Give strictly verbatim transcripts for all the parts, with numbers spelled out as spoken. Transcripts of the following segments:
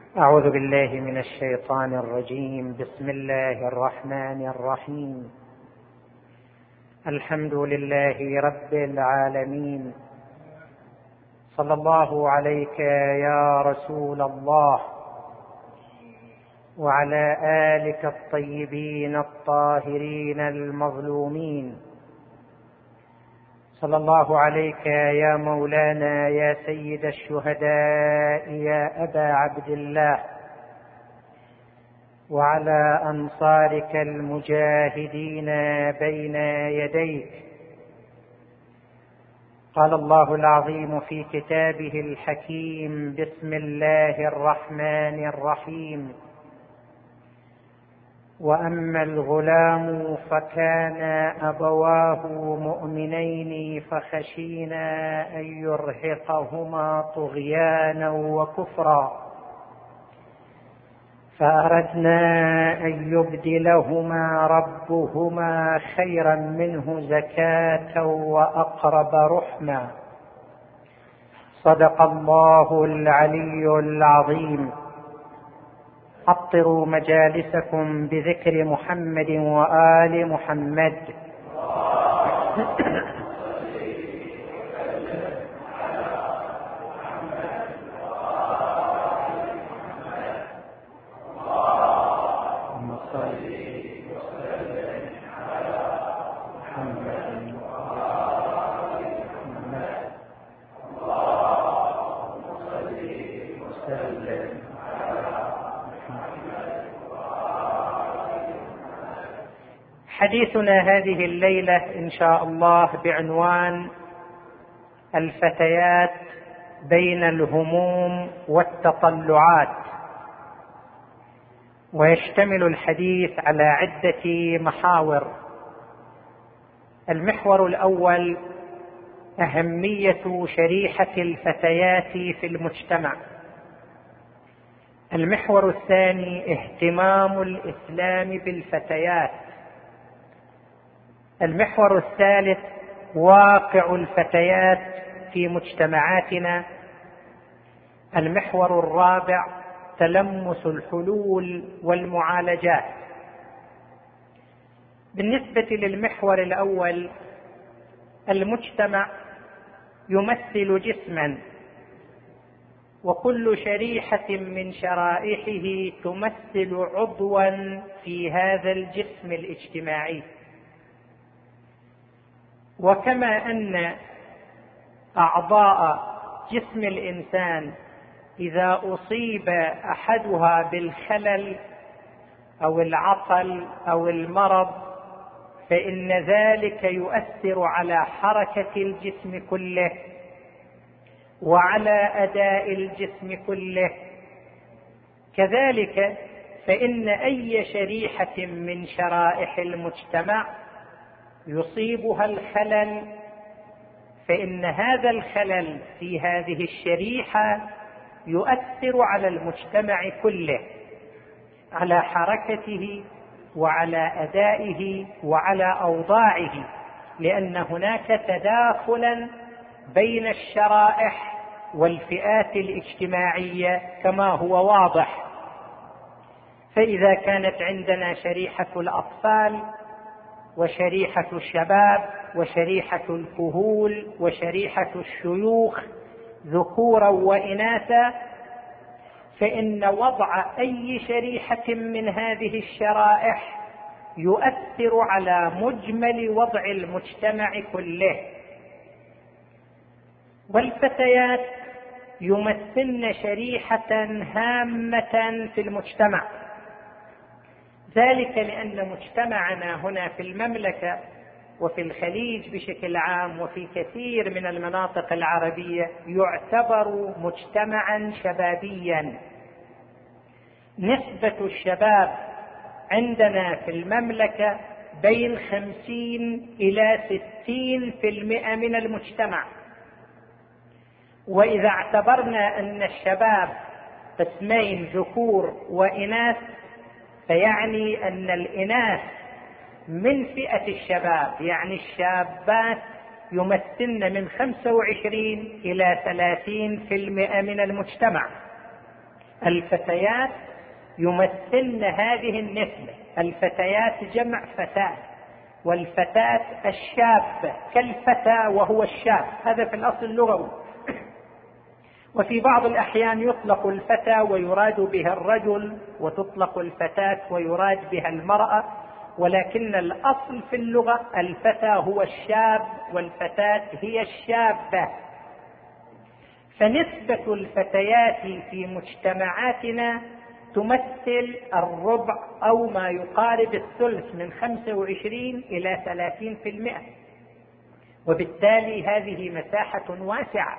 أعوذ بالله من الشيطان الرجيم. بسم الله الرحمن الرحيم. الحمد لله رب العالمين. صلى الله عليك يا رسول الله وعلى آلك الطيبين الطاهرين المظلومين. صلى الله عليك يا مولانا يا سيد الشهداء يا أبا عبد الله، وعلى أنصارك المجاهدين بين يديك. قال الله العظيم في كتابه الحكيم: بسم الله الرحمن الرحيم. وأما الغلام فكان أبواه مؤمنين فخشينا أن يرهقهما طغيانا وكفرا فأردنا أن يبدلهما ربهما خيرا منه زكاة وأقرب رحما. صدق الله العلي العظيم. عطروا مجالسكم بذكر محمد وآل محمد. حديثنا هذه الليلة إن شاء الله بعنوان الفتيات بين الهموم والتطلعات، ويشتمل الحديث على عدة محاور. المحور الأول أهمية شريحة الفتيات في المجتمع. المحور الثاني اهتمام الإسلام بالفتيات. المحور الثالث واقع الفتيات في مجتمعاتنا. المحور الرابع تلمس الحلول والمعالجات. بالنسبة للمحور الأول، المجتمع يمثل جسما، وكل شريحة من شرائحه تمثل عضوا في هذا الجسم الاجتماعي. وكما أن أعضاء جسم الإنسان إذا أصيب أحدها بالخلل أو العطل أو المرض فإن ذلك يؤثر على حركة الجسم كله وعلى أداء الجسم كله. كذلك فإن أي شريحة من شرائح المجتمع يصيبها الخلل فإن هذا الخلل في هذه الشريحة يؤثر على المجتمع كله، على حركته وعلى أدائه وعلى أوضاعه، لأن هناك تداخلا بين الشرائح والفئات الاجتماعية كما هو واضح. فإذا كانت عندنا شريحة الأطفال وشريحة الشباب وشريحة الكهول وشريحة الشيوخ ذكورا وإناثا، فإن وضع أي شريحة من هذه الشرائح يؤثر على مجمل وضع المجتمع كله. والفتيات يمثلن شريحة هامة في المجتمع، ذلك لأن مجتمعنا هنا في المملكة وفي الخليج بشكل عام وفي كثير من المناطق العربية يعتبر مجتمعا شبابيا. نسبة الشباب عندنا في المملكة بين خمسين إلى ستين في المئة من المجتمع. وإذا اعتبرنا أن الشباب قسمين ذكور وإناث فيعني أن الإناث من فئة الشباب، يعني الشابات يمثلن من خمسة وعشرين إلى ثلاثين في المئة من المجتمع. الفتيات يمثلن هذه النسبة. الفتيات جمع فتاة، والفتاة الشابة كالفتى وهو الشاب، هذا في الأصل اللغوي. وفي بعض الأحيان يطلق الفتى ويراد بها الرجل، وتطلق الفتاة ويراد بها المرأة، ولكن الأصل في اللغة الفتى هو الشاب والفتاة هي الشابة. فنسبة الفتيات في مجتمعاتنا تمثل الربع أو ما يقارب الثلث، من خمسة وعشرين إلى ثلاثين في المئة، وبالتالي هذه مساحة واسعة.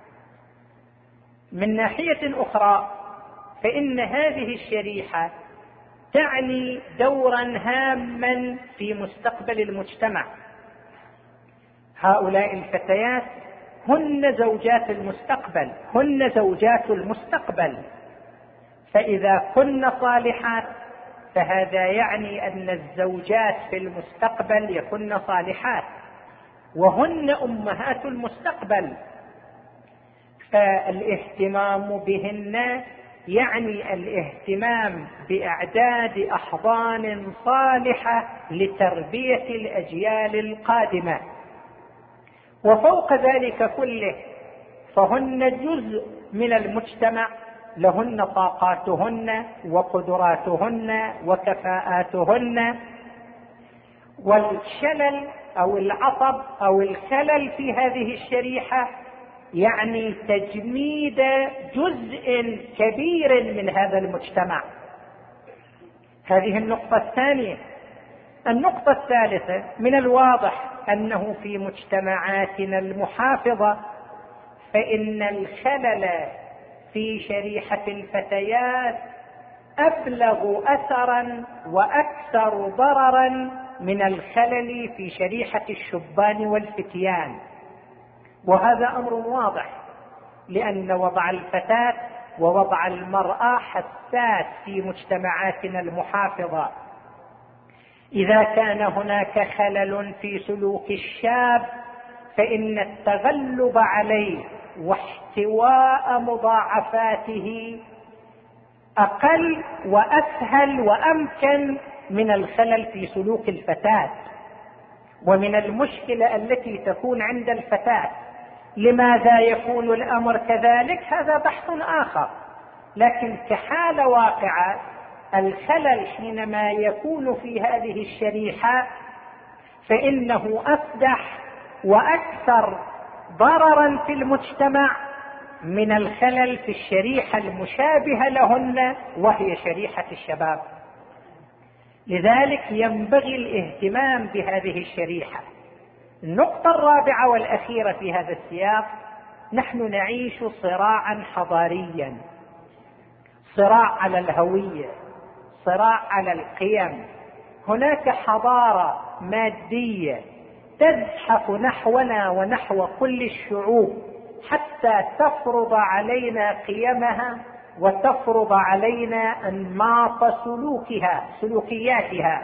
من ناحية أخرى فإن هذه الشريحة تعني دورا هاما في مستقبل المجتمع. هؤلاء الفتيات هن زوجات المستقبل، هن زوجات المستقبل. فإذا كن صالحات فهذا يعني أن الزوجات في المستقبل يكن صالحات، وهن أمهات المستقبل. فالاهتمام بهن يعني الاهتمام بإعداد أحضان صالحة لتربية الأجيال القادمة. وفوق ذلك كله فهن جزء من المجتمع، لهن طاقاتهن وقدراتهن وكفاءاتهن، والشلل أو العطب أو الخلل في هذه الشريحة يعني تجميد جزء كبير من هذا المجتمع. هذه النقطة الثانية. النقطة الثالثة، من الواضح أنه في مجتمعاتنا المحافظة فإن الخلل في شريحة الفتيات أبلغ أثرا وأكثر ضررا من الخلل في شريحة الشبان والفتيان. وهذا أمر واضح، لأن وضع الفتاة ووضع المرأة حساس في مجتمعاتنا المحافظة. إذا كان هناك خلل في سلوك الشاب فإن التغلب عليه واحتواء مضاعفاته أقل وأسهل وأمكن من الخلل في سلوك الفتاة. ومن المشكلة التي تكون عند الفتاة لماذا يكون الأمر كذلك هذا بحث آخر، لكن كحالة واقعة الخلل حينما يكون في هذه الشريحة فإنه أفدح وأكثر ضررا في المجتمع من الخلل في الشريحة المشابهة لهن وهي شريحة الشباب. لذلك ينبغي الاهتمام بهذه الشريحة. النقطة الرابعة والأخيرة في هذا السياق، نحن نعيش صراعا حضاريا، صراع على الهوية، صراع على القيم. هناك حضارة مادية تزحف نحونا ونحو كل الشعوب حتى تفرض علينا قيمها وتفرض علينا أنماط سلوكها سلوكياتها.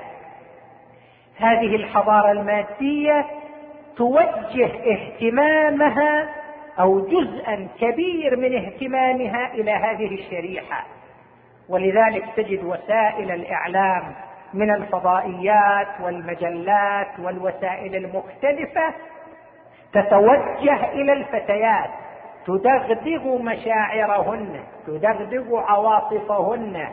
هذه الحضارة المادية توجه اهتمامها أو جزءا كبير من اهتمامها إلى هذه الشريحة، ولذلك تجد وسائل الإعلام من الفضائيات والمجلات والوسائل المختلفة تتوجه إلى الفتيات، تدغدغ مشاعرهن، تدغدغ عواطفهن،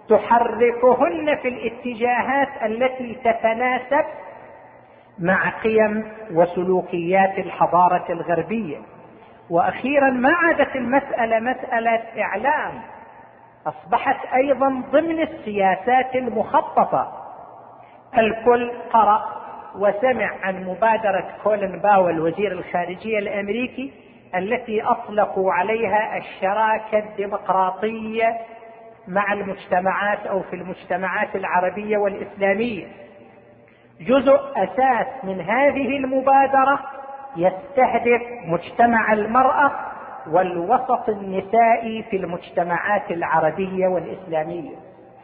تحركهن في الاتجاهات التي تتناسب مع قيم وسلوكيات الحضارة الغربية. وأخيرا ما عادت المسألة مسألة إعلام، أصبحت أيضا ضمن السياسات المخططة. الكل قرأ وسمع عن مبادرة كولين باول وزير الخارجية الأمريكي التي أطلقوا عليها الشراكة الديمقراطية مع المجتمعات أو في المجتمعات العربية والإسلامية. جزء أساس من هذه المبادرة يستهدف مجتمع المرأة والوسط النسائي في المجتمعات العربية والإسلامية.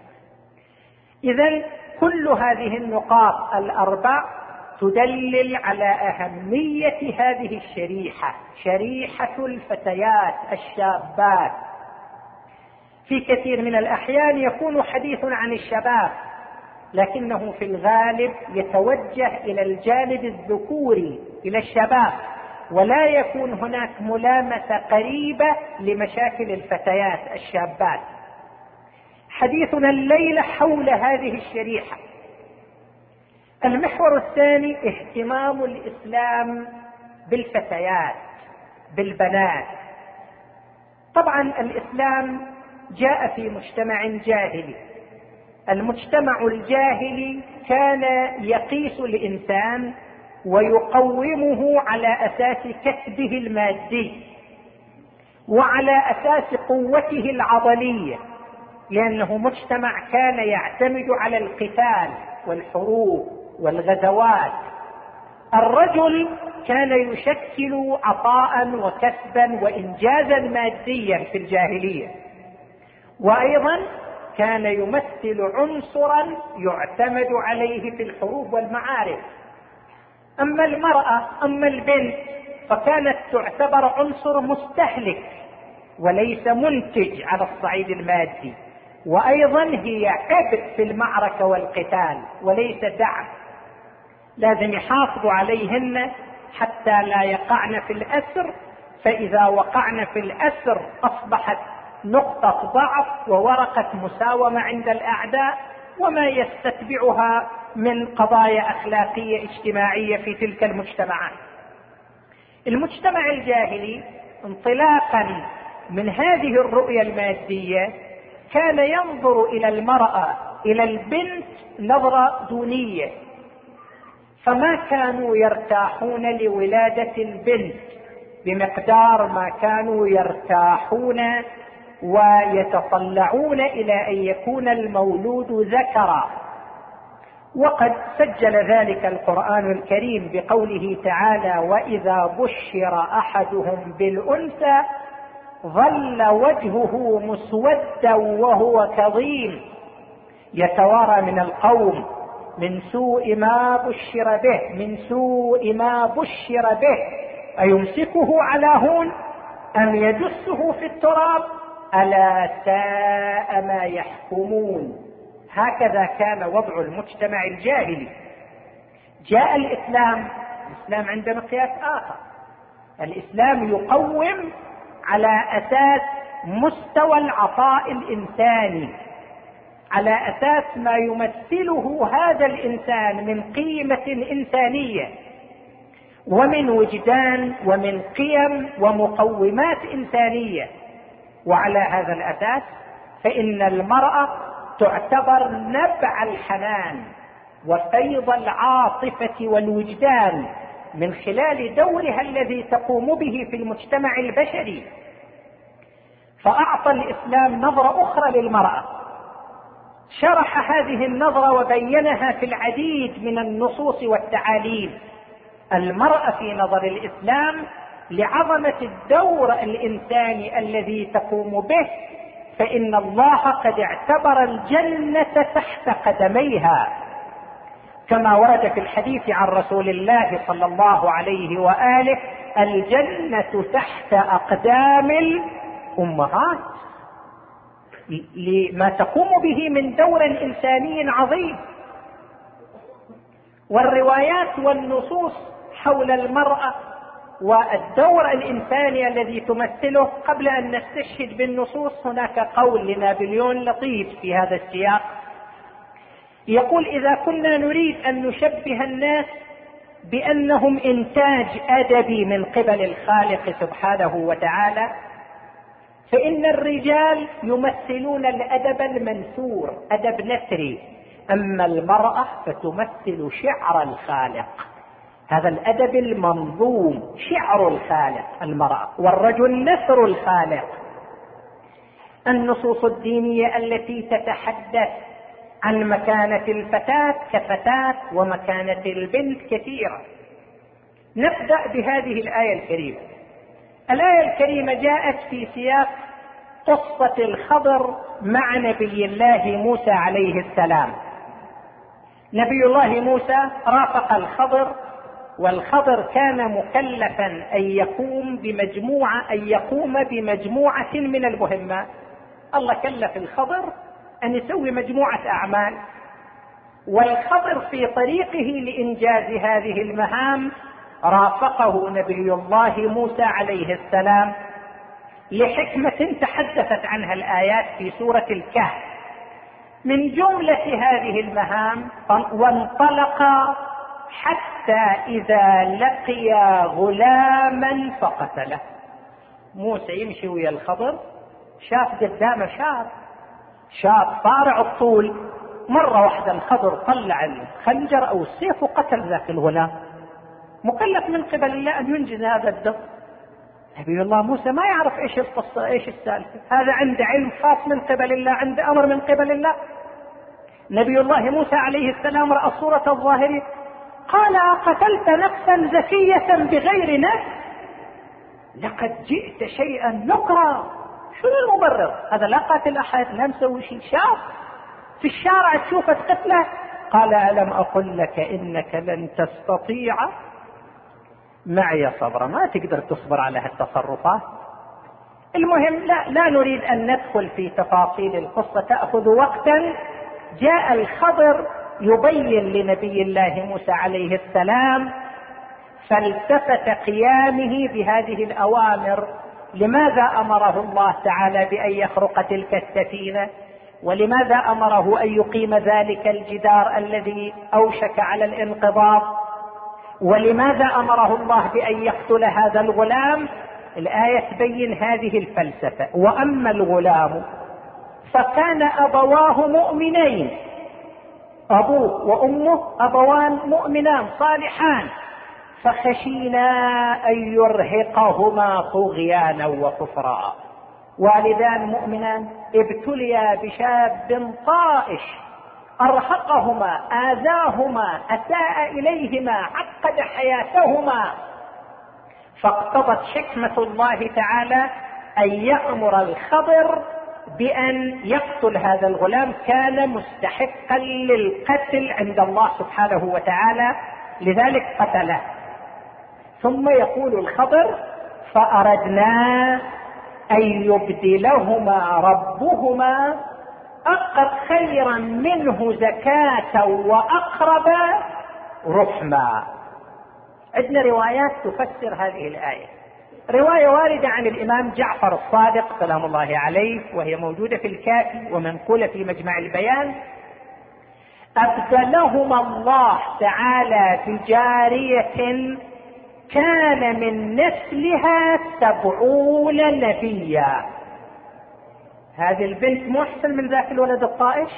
إذن كل هذه النقاط الأربع تدلل على أهمية هذه الشريحة، شريحة الفتيات الشابات. في كثير من الأحيان يكون حديث عن الشباب، لكنه في الغالب يتوجه إلى الجانب الذكوري، إلى الشباب، ولا يكون هناك ملامسة قريبة لمشاكل الفتيات الشابات. حديثنا الليلة حول هذه الشريحة. المحور الثاني اهتمام الإسلام بالفتيات، بالبنات. طبعا الإسلام جاء في مجتمع جاهلي. المجتمع الجاهلي كان يقيس الإنسان ويقومه على أساس كسبه المادي وعلى أساس قوته العضلية، لأنه مجتمع كان يعتمد على القتال والحروب والغزوات. الرجل كان يشكل عطاء وكسبا وإنجازا ماديا في الجاهلية، وأيضا كان يمثل عنصرا يعتمد عليه في الحروب والمعارك. أما المرأة، أما البنت، فكانت تعتبر عنصر مستهلك وليس منتج على الصعيد المادي، وأيضا هي عبء في المعركة والقتال وليس دعم. لازم يحافظوا عليهن حتى لا يقعن في الأسر، فإذا وقعن في الأسر أصبحت نقطة ضعف وورقة مساومة عند الأعداء، وما يستتبعها من قضايا أخلاقية اجتماعية في تلك المجتمعات. المجتمع الجاهلي انطلاقا من هذه الرؤية المادية كان ينظر إلى المرأة، إلى البنت، نظرة دونية، فما كانوا يرتاحون لولادة البنت بمقدار ما كانوا يرتاحون ويتطلعون إلى أن يكون المولود ذكرا. وقد سجل ذلك القرآن الكريم بقوله تعالى: وإذا بشر أحدهم بالأنثى ظل وجهه مسودا وهو كظيم يتوارى من القوم من سوء ما بشر به من سوء ما بشر به أيمسكه على هون أم يدسه في التراب ألا ساء ما يحكمون. هكذا كان وضع المجتمع الجاهلي. جاء الإسلام، الإسلام عنده مقياس آخر. الإسلام يقوم على أساس مستوى العطاء الإنساني، على أساس ما يمثله هذا الإنسان من قيمة إنسانية ومن وجدان ومن قيم ومقومات إنسانية. وعلى هذا الأساس فإن المرأة تعتبر نبع الحنان وفيض العاطفة والوجدان من خلال دورها الذي تقوم به في المجتمع البشري. فأعطى الإسلام نظرة أخرى للمرأة، شرح هذه النظرة وبينها في العديد من النصوص والتعاليم. المرأة في نظر الإسلام لعظمة الدور الإنساني الذي تقوم به، فإن الله قد اعتبر الجنة تحت قدميها، كما ورد في الحديث عن رسول الله صلى الله عليه وآله: الجنة تحت أقدام الأمهات، لما تقوم به من دور إنساني عظيم. والروايات والنصوص حول المرأة والدور الإنساني الذي تمثله، قبل أن نستشهد بالنصوص هناك قول لنابليون لطيف في هذا السياق، يقول: إذا كنا نريد أن نشبه الناس بأنهم إنتاج أدبي من قبل الخالق سبحانه وتعالى، فإن الرجال يمثلون الأدب المنثور، أدب نثري، أما المرأة فتمثل شعر الخالق، هذا الأدب المنظوم، شعر الخالق المرأة، والرجل نثر الخالق. النصوص الدينية التي تتحدث عن مكانة الفتاة كفتاة ومكانة البنت كثيرة. نبدأ بهذه الآية الكريمة. الآية الكريمة جاءت في سياق قصة الخضر مع نبي الله موسى عليه السلام. نبي الله موسى رافق الخضر، والخضر كان مكلفا أن يقوم بمجموعة أن يقوم بمجموعة من المهمات. الله كلف الخضر أن يسوي مجموعة أعمال، والخضر في طريقه لإنجاز هذه المهام رافقه نبي الله موسى عليه السلام لحكمة تحدثت عنها الآيات في سورة الكهف. من جملة هذه المهام: وانطلقا حتى إذا لقيا غلاما فقتله. موسى يمشي ويا الخضر، شاف قدامه شاب شاب صارع الطول، مرة واحدة الخضر طلع الخنجر أو السيف وقتل ذاك الغلام، مكلف من قبل الله أن ينجز هذا الدم. نبي الله موسى ما يعرف إيش القصة إيش السالفة، هذا عنده علم خاص من قبل الله، عنده أمر من قبل الله. نبي الله موسى عليه السلام رأى صورة الظاهرين، قال: أقتلت نفسا زكية بغير نفس لقد جئت شيئا نكرا. شو المبرر؟ هذا لا قاتل أحد، لا مسوي شيء، شاب في الشارع تشوفه تقتله. قال: ألم أقل لك إنك لن تستطيع معي صبرا، ما تقدر تصبر على هالتصرفات. المهم لا, لا نريد أن ندخل في تفاصيل القصة، تأخذ وقتا. جاء الخضر يبين لنبي الله موسى عليه السلام فلسفة قيامه بهذه الأوامر. لماذا أمره الله تعالى بأن يخرق تلك السفينة؟ ولماذا أمره أن يقيم ذلك الجدار الذي أوشك على الانقضاض؟ ولماذا أمره الله بأن يقتل هذا الغلام؟ الآية تبين هذه الفلسفة. وأما الغلام فكان أبواه مؤمنين، أبوه وأمه أبوان مؤمنان صالحان، فخشينا أن يرهقهما طغيانا وكفرا. والدان مؤمنان ابتليا بشاب طائش أرهقهما، آذاهما، أساء إليهما، عقد حياتهما، فاقتضت حكمة الله تعالى أن يأمر الخضر بأن يقتل هذا الغلام، كان مستحقا للقتل عند الله سبحانه وتعالى، لذلك قتله. ثم يقول الخضر: فأردنا أن يبدلهما ربهما أقرب خيرا منه زكاة وأقرب رحما. عندنا روايات تفسر هذه الآية. رواية واردة عن الإمام جعفر الصادق سلام الله عليه، وهي موجودة في الكافي ومنقولة في مجمع البيان: أبدلهما الله تعالى بجارية كان من نسلها سبعون نبيا. هذه البنت مو أحسن من ذاك الولد الطائش؟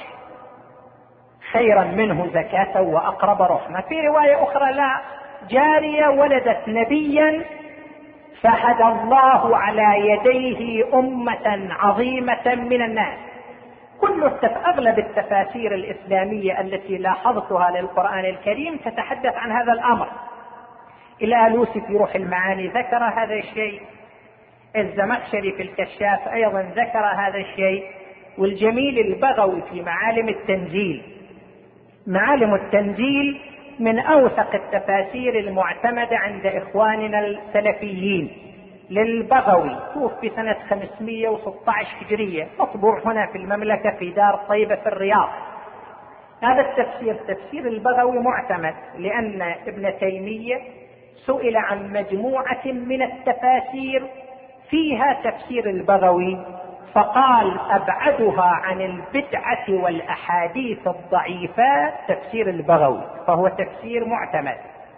خيرا منه زكاة وأقرب رحمة. في رواية أخرى: لا، جارية ولدت نبيا فهدى الله على يديه أمة عظيمة من الناس. كل التف... أغلب التفاسير الإسلامية التي لاحظتها للقرآن الكريم تتحدث عن هذا الأمر. الآلوسي في روح المعاني ذكر هذا الشيء، الزمخشري في الكشاف أيضا ذكر هذا الشيء، والجميل البغوي في معالم التنزيل. معالم التنزيل من أوثق التفاسير المعتمدة عند إخواننا السلفيين للبغوي، توفي سنة خمسمائة وستة عشر هجرية، مطبوع هنا في المملكة في دار طيبة في الرياض. هذا التفسير تفسير البغوي معتمد، لأن ابن تيمية سئل عن مجموعة من التفاسير فيها تفسير البغوي، فقال: أبعدها عن البدعة والأحاديث الضعيفة تفسير البغوي، فهو تفسير معتمد.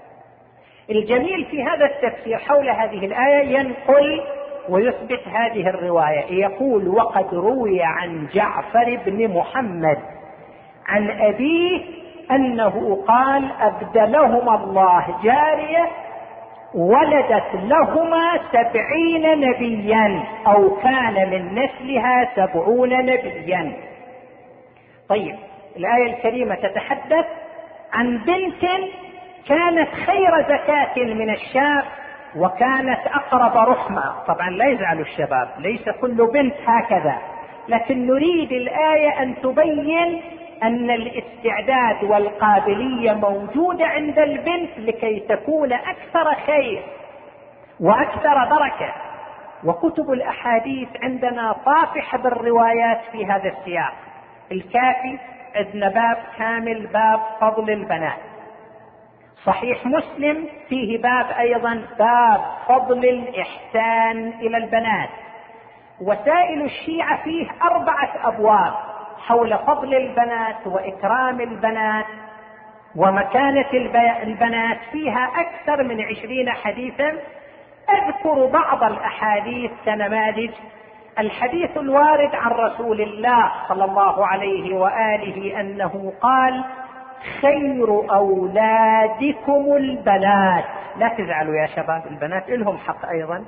الجميل في هذا التفسير حول هذه الآية ينقل ويثبت هذه الرواية. يقول: وقد روي عن جعفر بن محمد عن أبيه أنه قال: أبدلهما الله جارية ولدت لهما سبعين نبيا، أو كان من نسلها سبعون نبيا. طيب، الآية الكريمة تتحدث عن بنت كانت خير زكاة من الشاب وكانت أقرب رحمة. طبعا لا يزعل الشباب، ليس كل بنت هكذا، لكن نريد الآية أن تبين أن الاستعداد والقابلية موجودة عند البنت لكي تكون أكثر خير وأكثر بركة. وكتب الأحاديث عندنا طافحة بالروايات في هذا السياق. الكافي عندنا باب كامل باب فضل البنات، صحيح مسلم فيه باب أيضا باب فضل الإحسان إلى البنات، وسائل الشيعة فيه أربعة أبواب حول فضل البنات وإكرام البنات ومكانة البنات، فيها أكثر من عشرين حديثا. أذكر بعض الأحاديث كنماذج. الحديث الوارد عن رسول الله صلى الله عليه وآله أنه قال: خير أولادكم البنات. لا تزعلوا يا شباب، البنات لهم حق أيضا.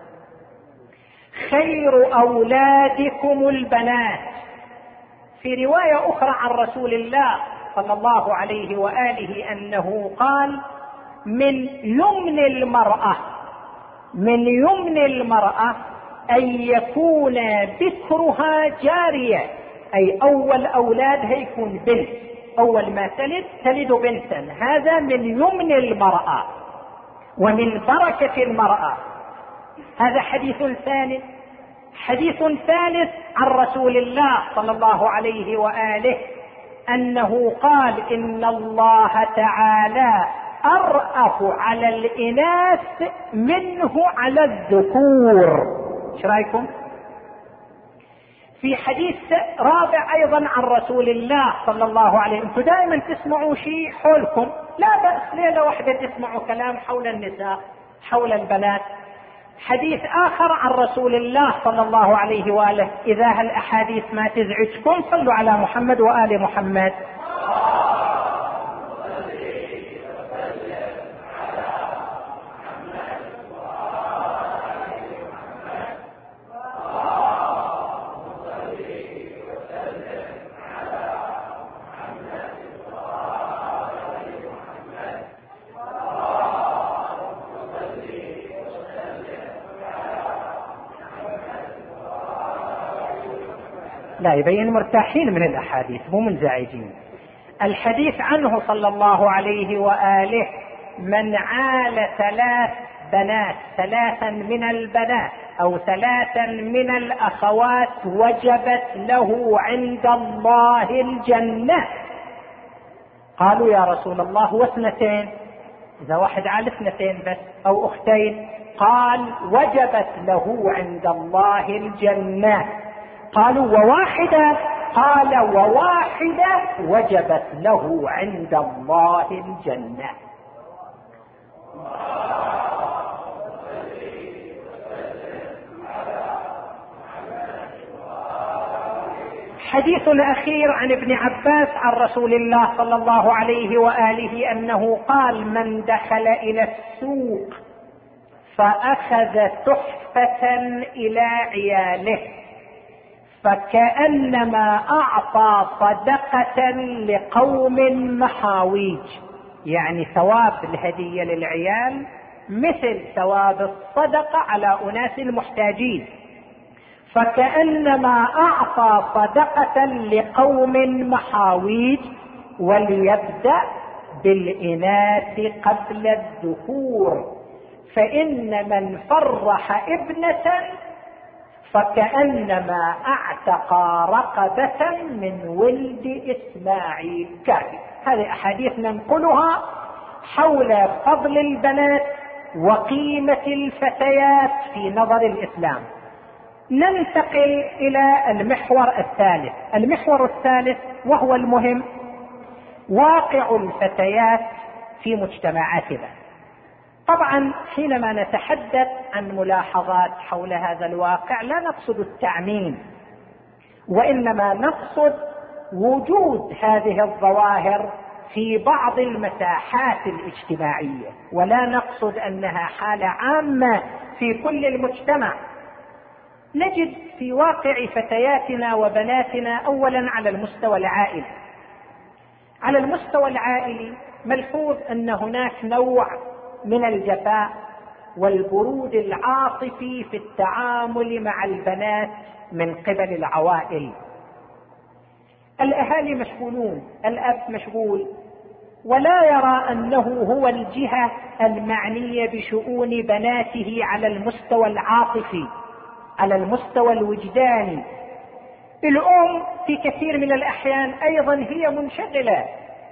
خير أولادكم البنات. في رواية أخرى عن رسول الله صلى الله عليه وآله أنه قال: من يمن المرأة من يمن المرأة أن يكون بكرها جارية، أي أول أولادها يكون بنت، أول ما تلد تلد بنتا، هذا من يمن المرأة ومن بركة المرأة. هذا حديث ثاني. حديث ثالث عن رسول الله صلى الله عليه وآله أنه قال: إن الله تعالى أرأف على الإناث منه على الذكور. ايش رايكم؟ في حديث رابع أيضا عن رسول الله صلى الله عليه وسلم. انتم دائما تسمعوا شيء حولكم، لا بأس ليلة واحدة تسمعوا كلام حول النساء حول البنات. حديث آخر عن رسول الله صلى الله عليه وآله: إذا هالأحاديث ما تزعجكم صلوا على محمد وآل محمد. لا، يبين مرتاحين من الأحاديث مو منزعجين. الحديث عنه صلى الله عليه وآله: من عال ثلاث بنات ثلاثا من البنات أو ثلاثا من الأخوات وجبت له عند الله الجنة. قالوا: يا رسول الله واثنتين؟ إذا واحد عال اثنتين بس أو أختين؟ قال: وجبت له عند الله الجنة. قالوا: وواحدة؟ قال: وواحدة وجبت له عند الله الجنة. حديث أخير عن ابن عباس عن رسول الله صلى الله عليه وآله أنه قال: من دخل إلى السوق فأخذ تحفة إلى عياله فكأنما أعطى صدقة لقوم محاويج، يعني ثواب الهدية للعيال مثل ثواب الصدقة على أناس محتاجين، فكأنما أعطى صدقة لقوم محاويج. وليبدأ بالإناث قبل الذكور، فإن من فرح ابنة فكأنما اعتق رقبة من ولد إسماعيل. كافي. هذه أحاديث ننقلها حول فضل البنات وقيمة الفتيات في نظر الإسلام. ننتقل إلى المحور الثالث. المحور الثالث وهو المهم: واقع الفتيات في مجتمعاتنا. طبعا حينما نتحدث عن ملاحظات حول هذا الواقع لا نقصد التعميم، وإنما نقصد وجود هذه الظواهر في بعض المساحات الاجتماعية، ولا نقصد أنها حالة عامة في كل المجتمع. نجد في واقع فتياتنا وبناتنا أولا على المستوى العائلي. على المستوى العائلي ملحوظ أن هناك نوع من الجفاء والبرود العاطفي في التعامل مع البنات من قبل العوائل. الأهالي مشغولون، الأب مشغول ولا يرى أنه هو الجهة المعنية بشؤون بناته على المستوى العاطفي، على المستوى الوجداني. الأم في كثير من الأحيان أيضا هي منشغلة،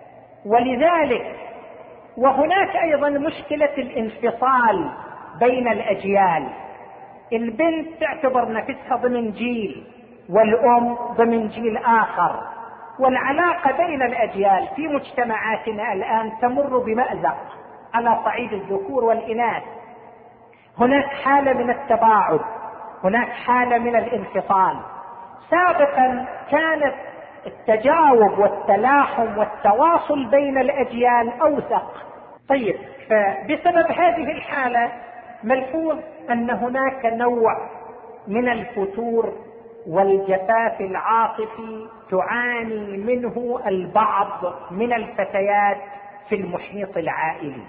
ولذلك وهناك أيضا مشكلة الانفصال بين الأجيال. البنت تعتبر نفسها ضمن جيل والأم ضمن جيل آخر، والعلاقة بين الأجيال في مجتمعاتنا الآن تمر بمأزق على صعيد الذكور والإناث. هناك حالة من التباعد، هناك حالة من الانفصال. سابقا كانت التجاوب والتلاحم والتواصل بين الأجيال أوثق. طيب، فبسبب هذه الحالة ملحوظ أن هناك نوع من الفتور والجفاف العاطفي تعاني منه البعض من الفتيات في المحيط العائلي.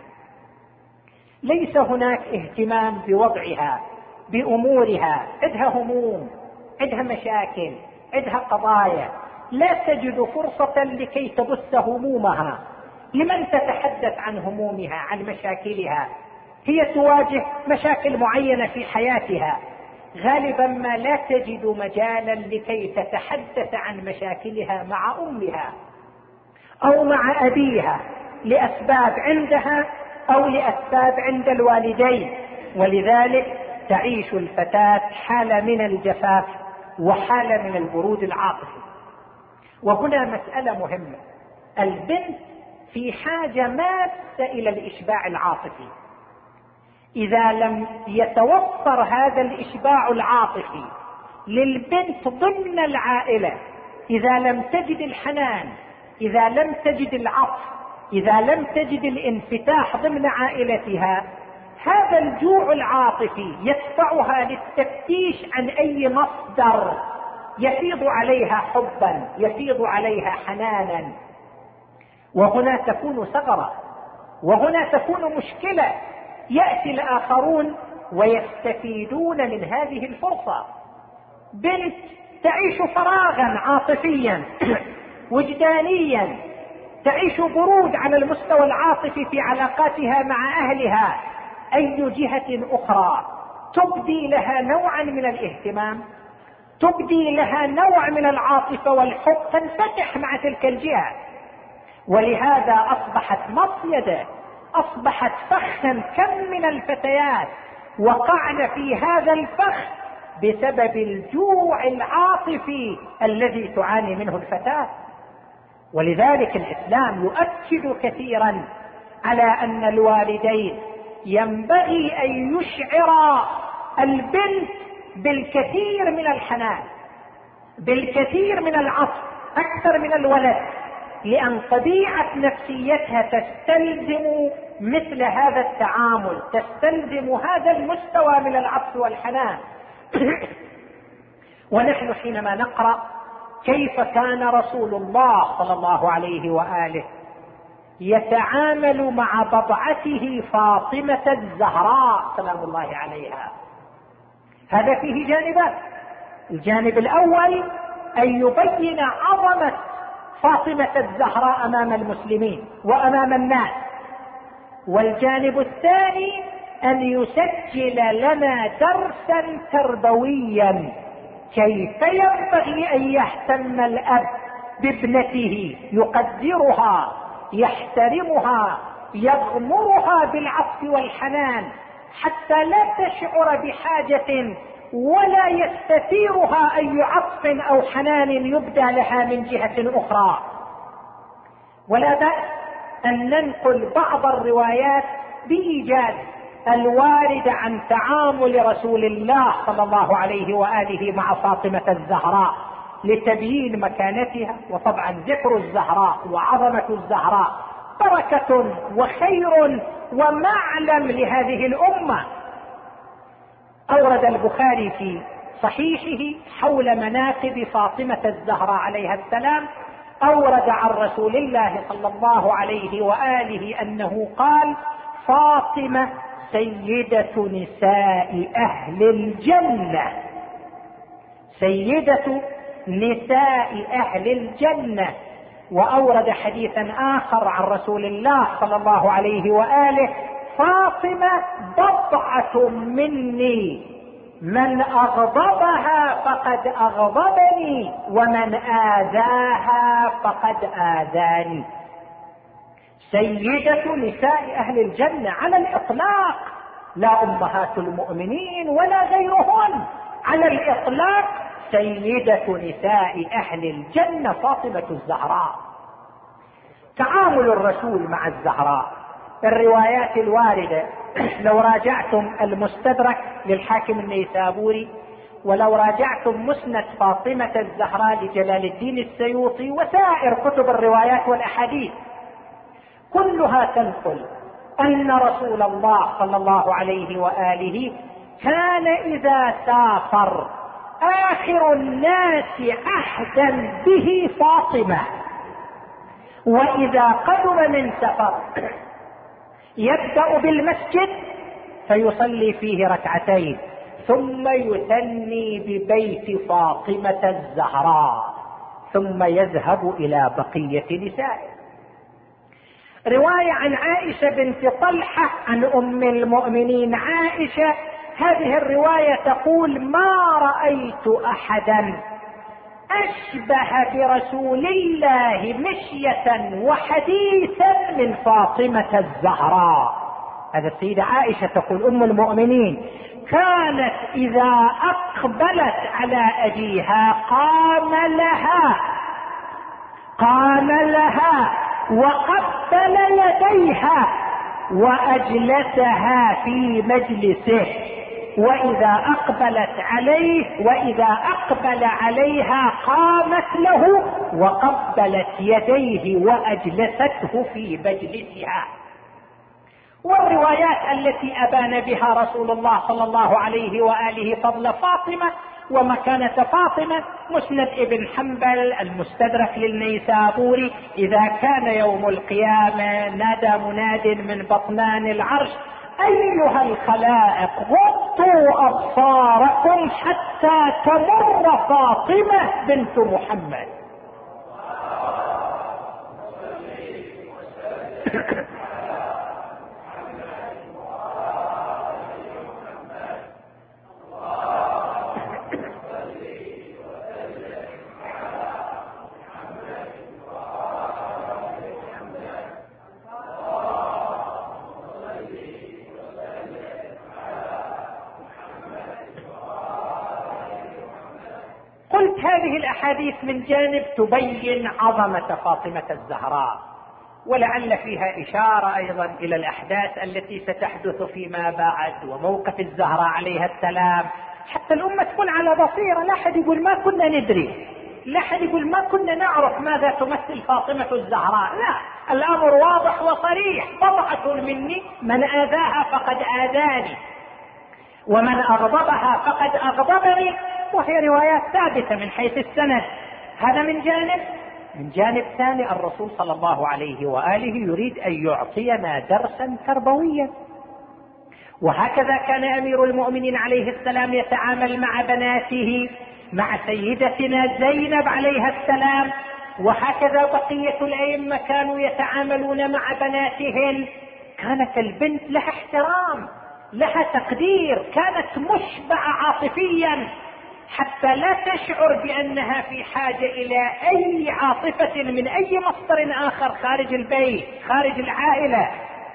ليس هناك اهتمام بوضعها بأمورها، عندها هموم، عندها مشاكل، عندها قضايا، لا تجد فرصة لكي تبث همومها. لمن تتحدث عن همومها، عن مشاكلها؟ هي تواجه مشاكل معينة في حياتها، غالبا ما لا تجد مجالا لكي تتحدث عن مشاكلها مع أمها أو مع أبيها، لأسباب عندها أو لأسباب عند الوالدين. ولذلك تعيش الفتاة حالة من الجفاف وحالة من البرود العاطفي. وهنا مسألة مهمة، البنت في حاجة ماسة إلى الإشباع العاطفي. إذا لم يتوفر هذا الإشباع العاطفي للبنت ضمن العائلة، إذا لم تجد الحنان، إذا لم تجد العطف، إذا لم تجد الانفتاح ضمن عائلتها، هذا الجوع العاطفي يدفعها للتفتيش عن أي مصدر يفيض عليها حبا، يفيض عليها حنانا، وهنا تكون ثغرة، وهنا تكون مشكلة. يأتي الآخرون ويستفيدون من هذه الفرصة. بنت تعيش فراغا عاطفيا وجدانيا، تعيش برود على المستوى العاطفي في علاقاتها مع أهلها، أي جهة أخرى تبدي لها نوعا من الاهتمام، تبدي لها نوع من العاطفة والحب، تنفتح مع تلك الجهة. ولهذا أصبحت مصيدة، أصبحت فخا. كم من الفتيات وقعن في هذا الفخ بسبب الجوع العاطفي الذي تعاني منه الفتاة. ولذلك الإسلام يؤكد كثيرا على أن الوالدين ينبغي أن يشعرا البنت بالكثير من الحنان، بالكثير من العطف أكثر من الولد، لأن طبيعة نفسيتها تستلزم مثل هذا التعامل، تستلزم هذا المستوى من العطف والحنان. ونحن حينما نقرأ كيف كان رسول الله صلى الله عليه وآله يتعامل مع بضعته فاطمة الزهراء سلام الله عليها، هذا فيه جانبان. الجانب الأول أن يبين عظمة فاطمة الزهراء أمام المسلمين وأمام الناس، والجانب الثاني أن يسجل لنا درسا تربويا كيف ينبغي أن يهتم الأب بابنته، يقدرها، يحترمها، يغمرها بالعطف والحنان حتى لا تشعر بحاجة ولا يستثيرها أي عطف أو حنان يبدى لها من جهة أخرى. ولا بأس أن ننقل بعض الروايات بإيجاز الوارد عن تعامل رسول الله صلى الله عليه وآله مع فاطمة الزهراء لتبيين مكانتها. وطبعا ذكر الزهراء وعظمة الزهراء بركة وخير ومعلم لهذه الأمة. أورد البخاري في صحيحه حول مناقب فاطمة الزهراء عليها السلام، أورد عن رسول الله صلى الله عليه وآله أنه قال: فاطمة سيدة نساء أهل الجنة، سيدة نساء أهل الجنة. وأورد حديثا آخر عن رسول الله صلى الله عليه وآله: فاطمة بضعة مني من أغضبها فقد أغضبني ومن آذاها فقد آذاني. سيدة نساء أهل الجنة على الإطلاق، لا أمهات المؤمنين ولا غيرهن، على الإطلاق سيدة نساء أهل الجنة فاطمة الزهراء. تعامل الرسول مع الزهراء، الروايات الواردة لو راجعتم المستدرك للحاكم النيسابوري، ولو راجعتم مسند فاطمة الزهراء لجلال الدين السيوطي وسائر كتب الروايات والأحاديث، كلها تنقل أن رسول الله صلى الله عليه وآله كان إذا سافر آخر الناس عهدا به فاطمة، وإذا قدم من سفر يبدأ بالمسجد فيصلي فيه ركعتين ثم يثني ببيت فاطمة الزهراء ثم يذهب إلى بقية نسائه. رواية عن عائشة بنت طلحة عن أم المؤمنين عائشة، هذه الرواية تقول: ما رأيت أحدا أشبه برسول الله مشية وحديثا من فاطمة الزهراء. هذا السيدة عائشة تقول أم المؤمنين: كانت إذا أقبلت على أبيها قام لها قام لها وقبل يديها وأجلسها في مجلسه، وإذا أقبلت عليه وإذا أقبل عليها قامت له وقبلت يديه وأجلسته في مجلسها. والروايات التي أبان بها رسول الله صلى الله عليه وآله فضل فاطمة ومكانة فاطمة: مسند ابن حنبل، المستدرك للنيسابوري: إذا كان يوم القيامة نادى مناد من بطنان العرش: أيها الخلائق غضوا أبصاركم حتى تمر فاطمة بنت محمد. قلت هذه الأحاديث من جانب تبين عظمة فاطمة الزهراء، ولعل فيها إشارة أيضا إلى الأحداث التي ستحدث فيما بعد وموقف الزهراء عليها السلام، حتى الأمة تكون على بصيرة. لا أحد يقول ما كنا ندري، لا أحد يقول ما كنا نعرف ماذا تمثل فاطمة الزهراء. لا، الأمر واضح وصريح: بضعة مني من آذاها فقد آذاني ومن أغضبها فقد أغضبني. وهي روايات ثابتة من حيث السند. هذا من جانب. من جانب ثاني، الرسول صلى الله عليه وآله يريد أن يعطينا درسا تربويا، وهكذا كان أمير المؤمنين عليه السلام يتعامل مع بناته، مع سيدتنا زينب عليها السلام، وهكذا بقية الأئمة كانوا يتعاملون مع بناتهم. كانت البنت لها احترام، لها تقدير، كانت مشبعة عاطفيا حتى لا تشعر بأنها في حاجة إلى أي عاطفة من أي مصدر آخر خارج البيت، خارج العائلة.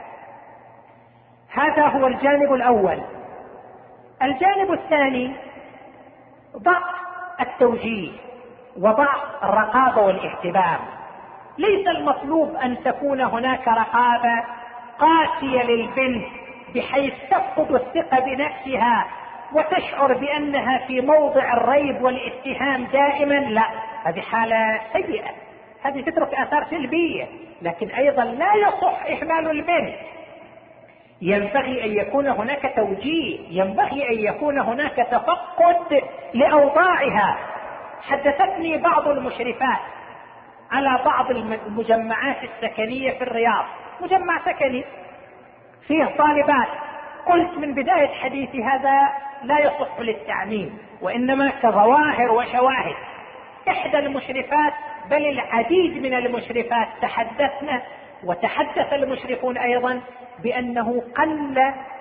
هذا هو الجانب الأول. الجانب الثاني: ضع التوجيه وضع الرقابة والاهتمام. ليس المطلوب أن تكون هناك رقابة قاسية للبنت بحيث تفقد الثقة بنفسها وتشعر بأنها في موضع الريب والاتهام دائما. لا، هذه حالة سيئة، هذه تترك آثار سلبية. لكن أيضا لا يصح إهمال البنت. ينبغي أن يكون هناك توجيه، ينبغي أن يكون هناك تفقد لأوضاعها. حدثتني بعض المشرفات على بعض المجمعات السكنية في الرياض، مجمع سكني فيه طالبات. قلت من بداية حديثي هذا لا يصح للتعميم، وإنما كظواهر وشواهد. إحدى المشرفات، بل العديد من المشرفات، تحدثنا وتحدث المشرفون أيضا بأنه قل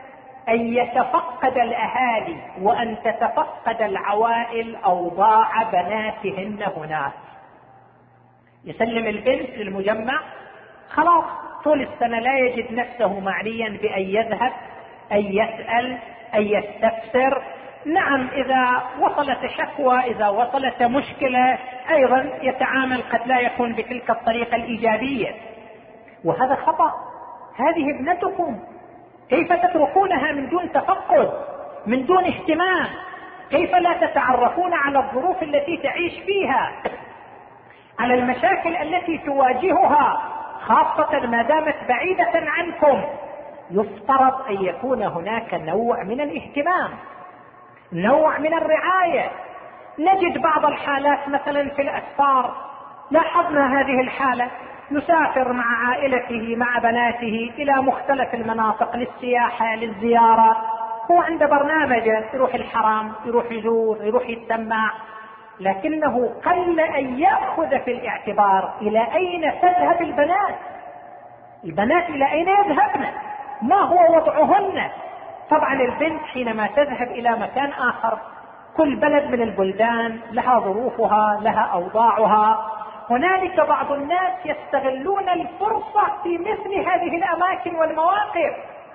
أن يتفقد الأهالي وأن تتفقد العوائل أوضاع بناتهن هناك. يسلم البنت للمجمع، خلاص طول السنة لا يجد نفسه معنيا بأن يذهب، أن يسأل، أن يستفسر. نعم إذا وصلت شكوى، إذا وصلت مشكلة أيضا يتعامل، قد لا يكون بتلك الطريقة الإيجابية، وهذا خطأ. هذه ابنتكم، كيف تتركونها من دون تفقد، من دون اهتمام؟ كيف لا تتعرفون على الظروف التي تعيش فيها، على المشاكل التي تواجهها، خاصة ما دامت بعيدة عنكم؟ يفترض أن يكون هناك نوع من الاهتمام، نوع من الرعاية. نجد بعض الحالات مثلا في الأسفار، لاحظنا هذه الحالة، يسافر مع عائلته مع بناته إلى مختلف المناطق للسياحة للزيارة، هو عنده برنامج، يروح الحرم، يروح يزور، يروح يتسمع، لكنه قل أن يأخذ في الاعتبار إلى أين تذهب البنات. البنات إلى أين يذهبن؟ ما هو وضعهن؟ طبعا البنت حينما تذهب إلى مكان آخر، كل بلد من البلدان لها ظروفها، لها أوضاعها. هنالك بعض الناس يستغلون الفرصة في مثل هذه الأماكن والمواقف،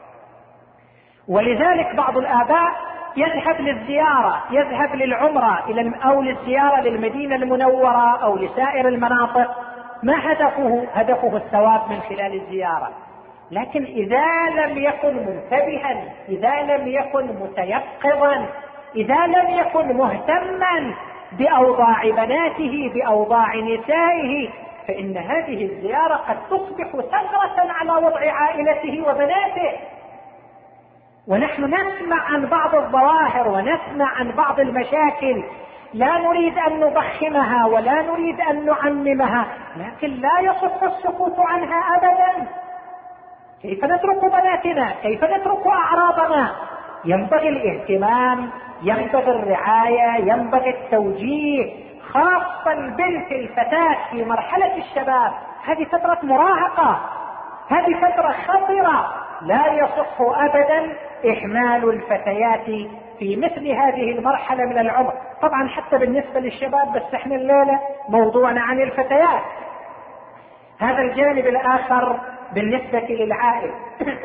ولذلك بعض الآباء يذهب للزيارة، يذهب للعمرة أو للزيارة للمدينة المنورة أو لسائر المناطق، ما هدفه؟ هدفه الثواب من خلال الزيارة. لكن إذا لم يكن منتبها، إذا لم يكن متيقظا، إذا لم يكن مهتما بأوضاع بناته، بأوضاع نسائه، فإن هذه الزيارة قد تصبح ثغرة على وضع عائلته وبناته. ونحن نسمع عن بعض الظواهر ونسمع عن بعض المشاكل، لا نريد أن نضخمها ولا نريد أن نعممها، لكن لا يصح السكوت عنها أبدا. كيف نترك بناتنا؟ كيف نترك أعراضنا؟ ينبغي الاهتمام، ينبغي الرعاية، ينبغي التوجيه، خاصة البنت الفتاة في مرحلة الشباب. هذه فترة مراهقة، هذه فترة خطرة، لا يصح أبدا إهمال الفتيات في مثل هذه المرحلة من العمر. طبعا حتى بالنسبة للشباب، بس احنا الليلة موضوعنا عن الفتيات. هذا الجانب الآخر بالنسبة للعائلة.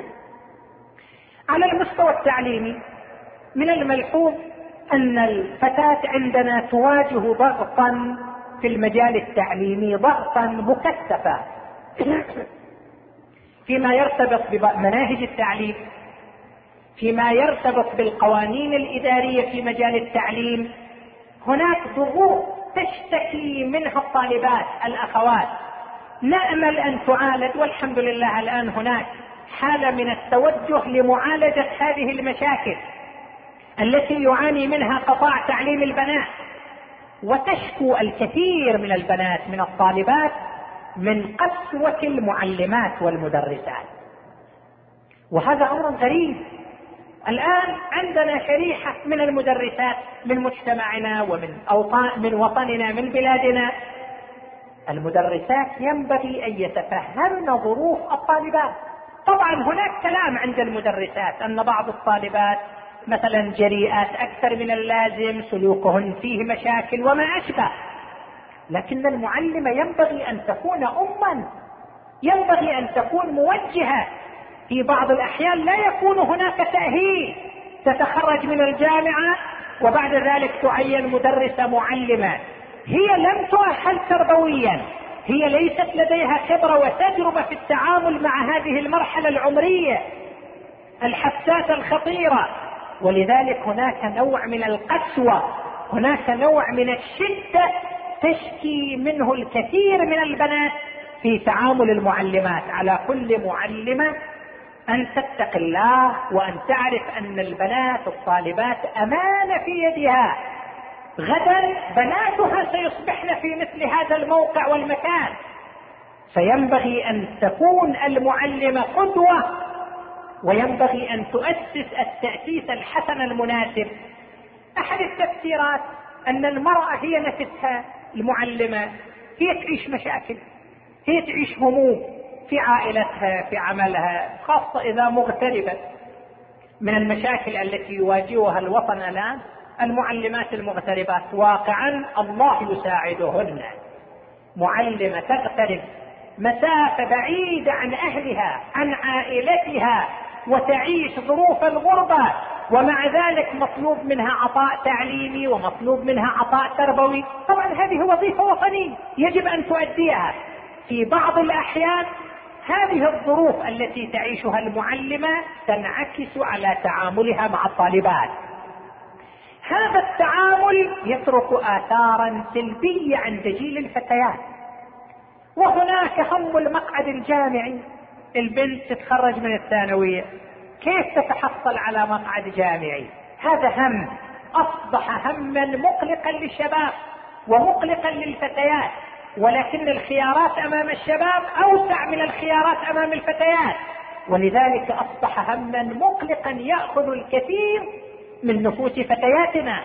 على المستوى التعليمي من الملحوظ أن الفتاة عندنا تواجه ضغطا في المجال التعليمي، ضغطا مكثفا فيما يرتبط بمناهج التعليم، فيما يرتبط بالقوانين الإدارية في مجال التعليم. هناك ضغوط تشتكي منها الطالبات الأخوات، نأمل أن تعالج، والحمد لله الآن هناك حالة من التوجه لمعالجة هذه المشاكل التي يعاني منها قطاع تعليم البنات. وتشكو الكثير من البنات من الطالبات من قسوة المعلمات والمدرسات، وهذا أمر غريب. الآن عندنا شريحة من المدرسات من مجتمعنا ومن أوطان من وطننا من بلادنا، المدرسات ينبغي أن يتفهمن ظروف الطالبات. طبعا هناك كلام عند المدرسات أن بعض الطالبات مثلا جريئات أكثر من اللازم، سلوكهن فيه مشاكل وما أشبه، لكن المعلمة ينبغي أن تكون أما، ينبغي أن تكون موجهة. في بعض الأحيان لا يكون هناك تأهيل، تتخرج من الجامعة وبعد ذلك تعين مدرسة معلمة، هي لم تؤهل تربويا، هي ليست لديها خبرة وتجربة في التعامل مع هذه المرحلة العمرية الحساسة الخطيرة. ولذلك هناك نوع من القسوة، هناك نوع من الشدة تشكي منه الكثير من البنات في تعامل المعلمات. على كل معلمة أن تتق الله وأن تعرف أن البنات الطالبات أمانة في يدها، غدا بناتها سيصبحن في مثل هذا الموقع والمكان، فينبغي أن تكون المعلمة قدوة، وينبغي أن تؤسس التأسيس الحسن المناسب. أحد التفسيرات أن المرأة هي نفسها المعلمة، هي تعيش مشاكل، هي تعيش هموم في عائلتها، في عملها، خاصة إذا مغتربة. من المشاكل التي يواجهها الوطن الآن المعلمات المغتربات. واقعا الله يساعدهن. معلمة تغترب مسافة بعيدة عن أهلها عن عائلتها وتعيش ظروف الغربة، ومع ذلك مطلوب منها عطاء تعليمي ومطلوب منها عطاء تربوي. طبعا هذه وظيفة وطنية يجب أن تؤديها. في بعض الأحيان هذه الظروف التي تعيشها المعلمة تنعكس على تعاملها مع الطالبات. هذا التعامل يترك آثارا سلبية عند جيل الفتيات. وهناك هم المقعد الجامعي. البنت تتخرج من الثانوية، كيف تتحصل على مقعد جامعي؟ هذا هم أصبح هما مقلقا للشباب ومقلقا للفتيات، ولكن الخيارات أمام الشباب أوسع من الخيارات أمام الفتيات، ولذلك أصبح هما مقلقا يأخذ الكثير من نفوس فتياتنا.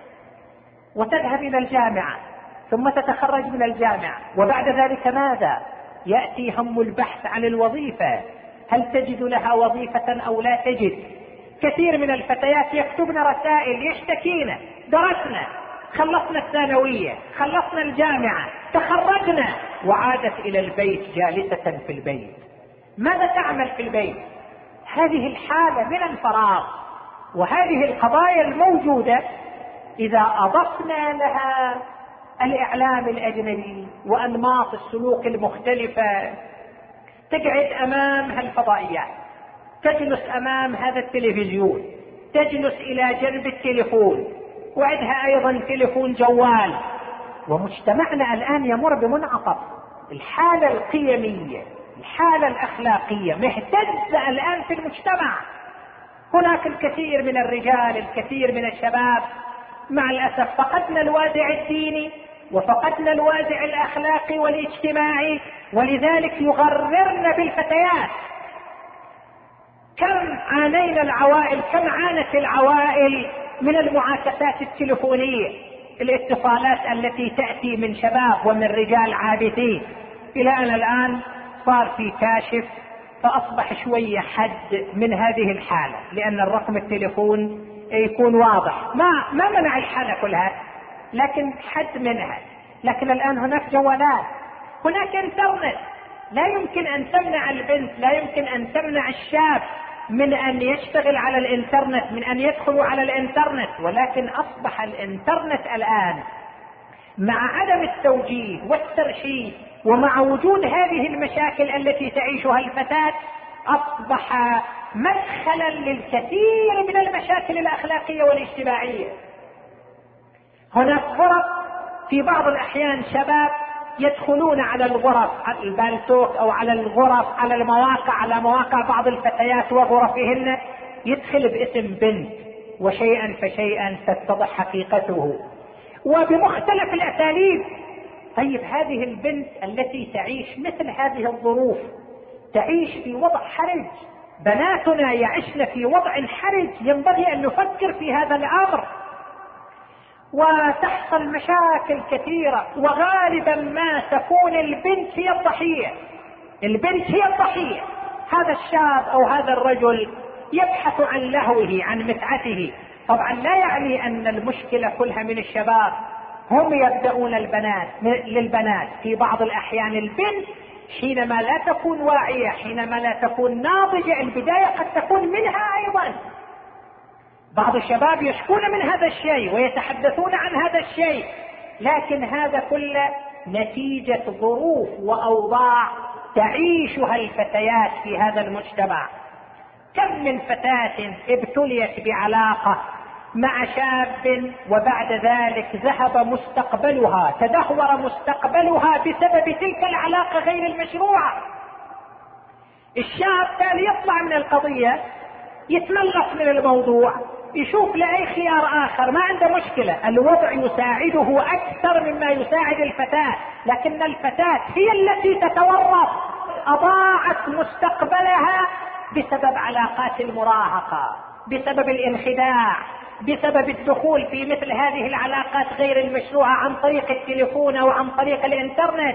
وتذهب إلى الجامعة ثم تتخرج من الجامعة، وبعد ذلك ماذا؟ يأتي هم البحث عن الوظيفة، هل تجد لها وظيفة أو لا تجد؟ كثير من الفتيات يكتبن رسائل يشتكين: درسنا، خلصنا الثانوية، خلصنا الجامعة، تخرجنا، وعادت إلى البيت جالسة في البيت. ماذا تعمل في البيت؟ هذه الحالة من الفراغ وهذه القضايا الموجودة إذا أضفنا لها الإعلام الأجنبي وأنماط السلوك المختلفة، تقعد أمام هالفضائيات، تجلس أمام هذا التلفزيون، تجلس إلى جنب التليفون، وعندها أيضا تليفون جوال. ومجتمعنا الآن يمر بمنعطف. الحالة القيمية، الحالة الأخلاقية مهتزة الآن في المجتمع. هناك الكثير من الرجال، الكثير من الشباب، مع الأسف فقدنا الوازع الديني وفقدنا الوازع الأخلاقي والاجتماعي، ولذلك يغررنا بالفتيات. كم عانينا العوائل، كم عانت العوائل من المعاكسات التلفونية، الاتصالات التي تأتي من شباب ومن رجال عابثين، إلى أن الآن صار في كاشف، فأصبح شوية حد من هذه الحالة، لأن الرقم التليفون يكون واضح. ما ما منع الحالة كلها، لكن حد منها. لكن الآن هناك جوالات، هناك انترنت، لا يمكن أن تمنع البنت، لا يمكن أن تمنع الشاب من أن يشتغل على الانترنت، من أن يدخلوا على الانترنت. ولكن أصبح الانترنت الآن مع عدم التوجيه والترشيد ومع وجود هذه المشاكل التي تعيشها الفتاة أصبح مدخلا للكثير من المشاكل الأخلاقية والاجتماعية. هناك غرف، في بعض الأحيان شباب يدخلون على الغرف، على البالتوك أو على الغرف، على المواقع، على مواقع بعض الفتيات وغرفهن، يدخل باسم بنت، وشيئا فشيئا تتضح حقيقته وبمختلف الأساليب. طيب هذه البنت التي تعيش مثل هذه الظروف تعيش في وضع حرج، بناتنا يعيشن في وضع حرج، ينبغي أن نفكر في هذا الأمر. وتحصل مشاكل كثيرة، وغالبا ما تكون البنت هي الضحية. البنت هي الضحية. هذا الشاب أو هذا الرجل يبحث عن لهوه، عن متعته. طبعا لا يعني أن المشكلة كلها من الشباب، هم يبدأون البنات للبنات. في بعض الأحيان البنت حينما لا تكون واعية، حينما لا تكون ناضجة، البداية قد تكون منها أيضا. بعض الشباب يشكون من هذا الشيء ويتحدثون عن هذا الشيء، لكن هذا كله نتيجة ظروف وأوضاع تعيشها الفتيات في هذا المجتمع. كم من فتاة ابتليت بعلاقة مع شاب وبعد ذلك ذهب مستقبلها، تدهور مستقبلها بسبب تلك العلاقة غير المشروعة. الشاب كان يطلع من القضية، يتملص من الموضوع، يشوف لأي خيار آخر، ما عنده مشكلة، الوضع يساعده أكثر مما يساعد الفتاة. لكن الفتاة هي التي تتورط، أضاعت مستقبلها بسبب علاقات المراهقة، بسبب الانخداع، بسبب الدخول في مثل هذه العلاقات غير المشروعة عن طريق التليفون أو عن طريق الإنترنت.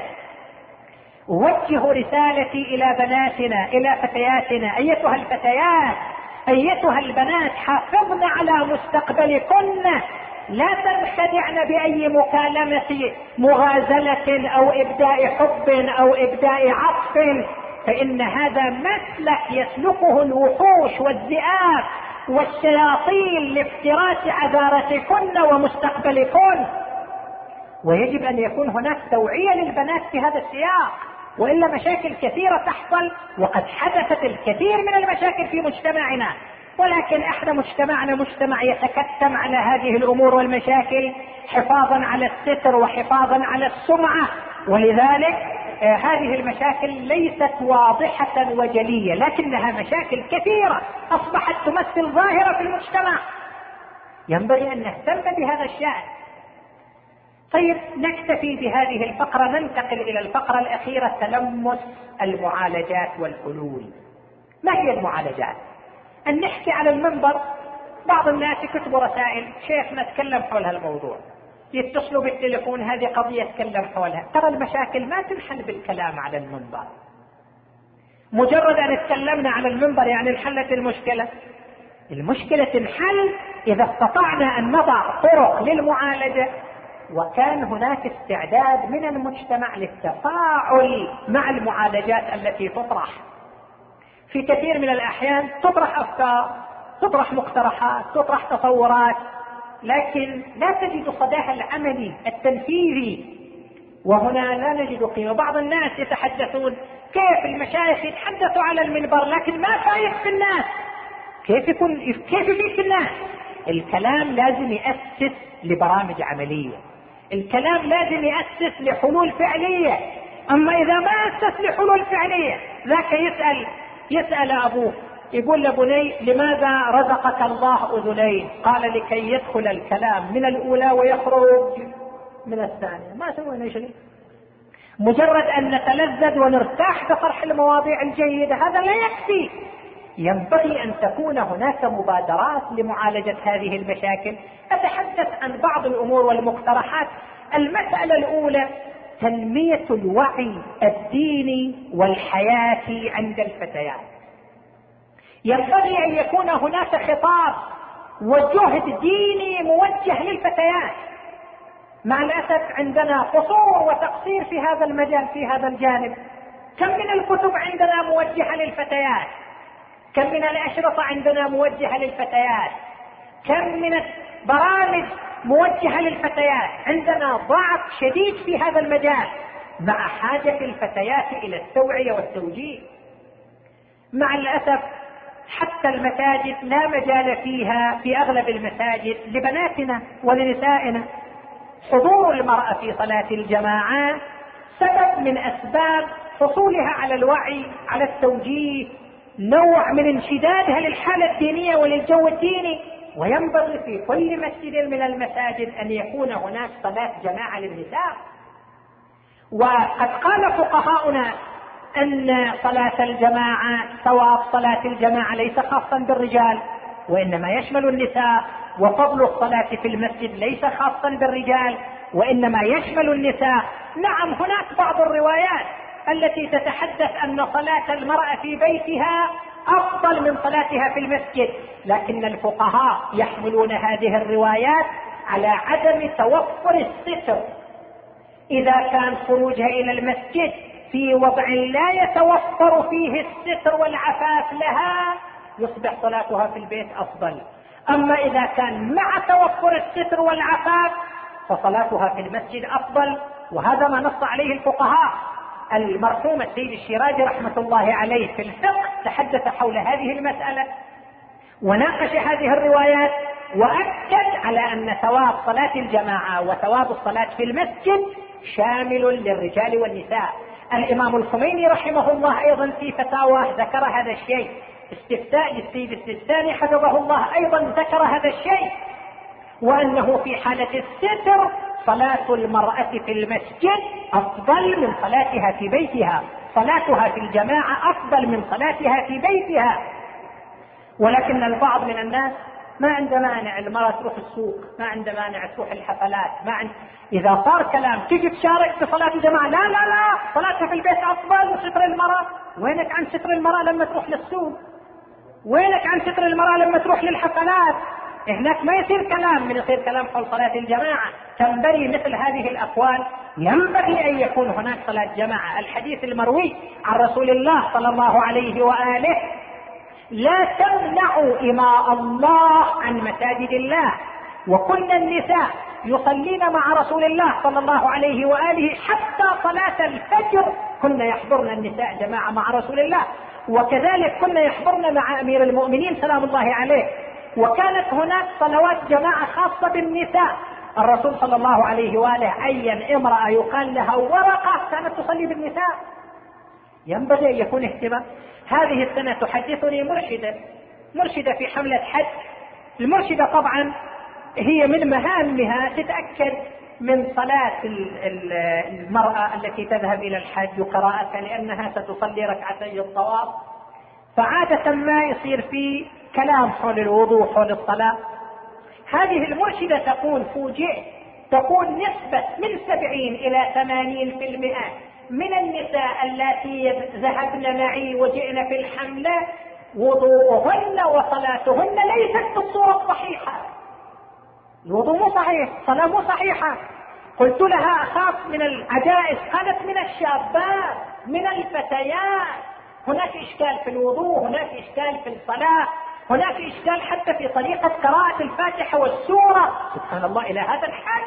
وجه رسالتي إلى بناتنا، إلى فتياتنا: أيتها الفتيات، أيتها البنات حافظن على مستقبلكن، لا تنخدعن بأي مكالمة مغازلة أو إبداء حب أو إبداء عطف، فإن هذا مسلك يسلكه الوحوش والذئاب والشياطين لافتراس عذارتكن ومستقبلكن. ويجب أن يكون هناك توعية للبنات في هذا السياق، وإلا مشاكل كثيرة تحصل، وقد حدثت الكثير من المشاكل في مجتمعنا، ولكن احنا مجتمعنا مجتمع يتكتم على هذه الأمور والمشاكل حفاظا على الستر وحفاظا على السمعة، ولذلك آه هذه المشاكل ليست واضحة وجلية، لكنها مشاكل كثيرة أصبحت تمثل ظاهرة في المجتمع، ينبغي أن نهتم بهذا الشأن. طيب، نكتفي بهذه الفقرة، ننتقل إلى الفقرة الأخيرة، تلمس المعالجات والحلول. ما هي المعالجات؟ أن نحكي على المنبر، بعض الناس يكتبوا رسائل: شيخنا تكلم حول هالموضوع، يتصلوا بالتليفون، هذه قضية تكلم حولها. ترى المشاكل ما تنحل بالكلام على المنبر، مجرد أن تكلمنا على المنبر يعني انحلت المشكلة. المشكلة تنحل إذا استطعنا أن نضع طرق للمعالجة، وكان هناك استعداد من المجتمع للتفاعل مع المعالجات التي تطرح. في كثير من الأحيان تطرح أفكار، تطرح مقترحات، تطرح تصورات، لكن لا تجد صداها العملي التنفيذي، وهنا لا نجد قيمة. بعض الناس يتحدثون كيف المشايخ يتحدثوا على المنبر لكن ما فايد في الناس. كيف يكون كيف يفيد في الناس؟ الكلام لازم يأسس لبرامج عملية، الكلام لازم يأسس لحلول فعلية. أما إذا ما أسس لحلول فعلية، ذاك يسأل يسأل أبوه، يقول لبني: لماذا رزقك الله أذنين؟ قال: لكي يدخل الكلام من الأولى ويخرج من الثانية. ما سوينا شيء، مجرد أن نتلذذ ونرتاح بطرح المواضيع الجيدة هذا لا يكفي. ينبغي أن تكون هناك مبادرات لمعالجة هذه المشاكل. أتحدث عن بعض الأمور والمقترحات. المسألة الأولى: تنمية الوعي الديني والحياتي عند الفتيات. ينبغي أن يكون هناك خطاب وجهد ديني موجه للفتيات. مع الأسف عندنا قصور وتقصير في هذا المجال، في هذا الجانب. كم من الكتب عندنا موجهة للفتيات؟ كم من الأشرطة عندنا موجهة للفتيات؟ كم من البرامج موجهة للفتيات؟ عندنا ضعف شديد في هذا المجال، مع حاجة الفتيات إلى التوعية والتوجيه. مع الأسف حتى المساجد لا مجال فيها في أغلب المساجد لبناتنا ولنسائنا. حضور المرأة في صلاة الجماعة سبب من أسباب حصولها على الوعي، على التوجيه، نوع من انشدادها للحالة الدينية وللجو الديني. وينبغي في كل مسجد من المساجد أن يكون هناك صلاة جماعة للنساء. وقد قال فقهاؤنا أن صلاة الجماعة، ثواب صلاة الجماعة ليس خاصا بالرجال وإنما يشمل النساء، وفضل الصلاة في المسجد ليس خاصا بالرجال وإنما يشمل النساء. نعم، هناك بعض الروايات التي تتحدث أن صلاة المرأة في بيتها أفضل من صلاتها في المسجد، لكن الفقهاء يحملون هذه الروايات على عدم توفر الستر. إذا كان خروجها إلى المسجد في وضع لا يتوفر فيه الستر والعفاف لها، يصبح صلاتها في البيت أفضل. أما إذا كان مع توفر الستر والعفاف فصلاتها في المسجد أفضل، وهذا ما نص عليه الفقهاء. المرحوم السيد الشيرازي رحمة الله عليه في الفقه تحدث حول هذه المسألة وناقش هذه الروايات، وأكد على أن ثواب صلاة الجماعة وثواب الصلاة في المسجد شامل للرجال والنساء. الإمام الخميني رحمه الله أيضا في فتاوى ذكر هذا الشيء. استفتاء السيد السيستاني حفظه الله أيضا ذكر هذا الشيء، وأنه في حالة الستر صلاة المرأة في المسجد أفضل من صلاتها في بيتها، صلاتها في الجماعة أفضل من صلاتها في بيتها. ولكن البعض من الناس ما عنده مانع المرأة تروح السوق، ما عنده مانع تروح الحفلات، ما عند... إذا صار كلام تيجي تشارك في صلاة الجماعة، لا لا لا صلاتها في البيت أفضل وستر المرأة. وينك عن ستر المرأة لما تروح للسوق؟ وينك عن ستر المرأة لما تروح للحفلات؟ هناك ما يصير كلام، من يصير كلام حول صلاة الجماعة. تنبري مثل هذه الأقوال. ينبغي أن يكون هناك صلاة جماعة. الحديث المروي عن رسول الله صلى الله عليه وآله: لا تمنعوا إماء الله عن مساجد الله. وكن النساء يصلين مع رسول الله صلى الله عليه وآله حتى صلاة الفجر كن يحضرن النساء جماعة مع رسول الله، وكذلك كن يحضرن مع أمير المؤمنين سلام الله عليه. وكانت هناك صلوات جماعة خاصة بالنساء. الرسول صلى الله عليه وآله عين امرأة يقال لها ورقة كانت تصلي بالنساء. ينبغي أن يكون اهتمام. هذه السنة تحدثني مرشدة مرشدة في حملة حج. المرشدة طبعا هي من مهامها تتأكد من صلاة المرأة التي تذهب إلى الحج وقراءتها، لأنها ستصلي ركعتي الطواف. فعادة ما يصير في كلام حول الوضوء حول الصلاة. هذه المرشدة تقول: فوجئت، تقول نسبة من سبعين إلى ثمانين في المئة من النساء اللاتي ذهبن معي وجئن في الحملة وضوءهن وصلاتهن ليست بالصورة الصحيحة. الوضوء مو صحيح، الصلاة مو صحيحة. قلت لها: أخاف من العجائز. قالت: من الشابات، من الفتيات. هناك إشكال في الوضوء، هناك إشكال في الصلاة، هناك إشكال حتى في طريقة قراءة الفاتحة والسورة. سبحان الله، إلى هذا الحد.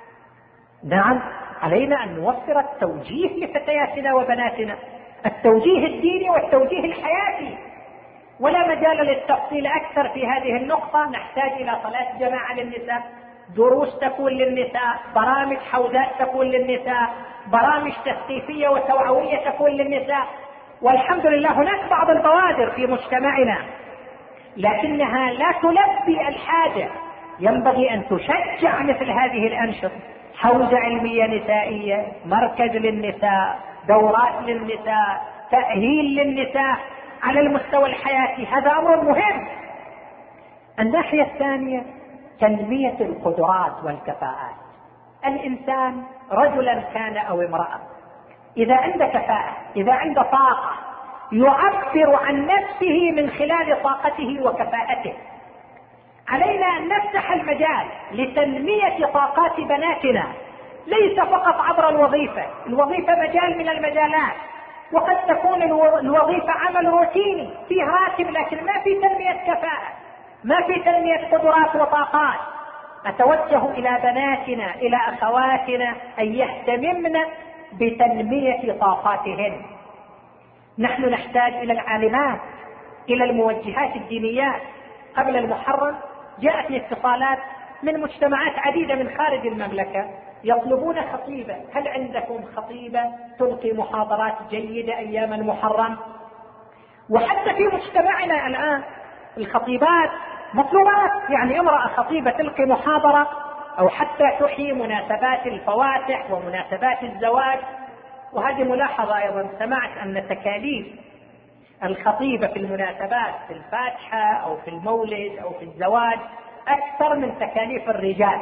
نعم، علينا أن نوفر التوجيه لفتياتنا وبناتنا، التوجيه الديني والتوجيه الحياتي. ولا مجال للتفصيل أكثر في هذه النقطة. نحتاج إلى صلاة جماعة للنساء، دروس تكون للنساء، برامج حوزات تكون للنساء، برامج تثقيفية وتوعوية تكون للنساء. والحمد لله هناك بعض البوادر في مجتمعنا، لكنها لا تلبي الحاجة. ينبغي أن تشجع مثل هذه الأنشطة: حوزة علمية نسائية، مركز للنساء، دورات للنساء، تأهيل للنساء على المستوى الحياتي. هذا أمر مهم. الناحية الثانية تنمية القدرات والكفاءات. الإنسان رجلا كان أو امرأة، إذا عنده كفاءة، إذا عنده طاقة، يعبر عن نفسه من خلال طاقته وكفاءته. علينا أن نفتح المجال لتنمية طاقات بناتنا، ليس فقط عبر الوظيفة. الوظيفة مجال من المجالات، وقد تكون الوظيفة عمل روتيني فيه راتب، لكن ما في تنمية كفاءة، ما في تنمية قدرات وطاقات. أتوجه إلى بناتنا، إلى أخواتنا، أن يهتممن بتنمية طاقاتهن. نحن نحتاج إلى العالمات، إلى الموجهات الدينيات. قبل المحرم جاءتني اتصالات من مجتمعات عديدة من خارج المملكة يطلبون خطيبة. هل عندكم خطيبة تلقي محاضرات جيدة أيام المحرم؟ وحتى في مجتمعنا الآن الخطيبات مطلوبات، يعني امرأة خطيبة تلقي محاضرة أو حتى تحيي مناسبات الفواتح ومناسبات الزواج. وهذه ملاحظة أيضا، سمعت أن تكاليف الخطيبة في المناسبات في الفاتحة أو في المولد أو في الزواج أكثر من تكاليف الرجال.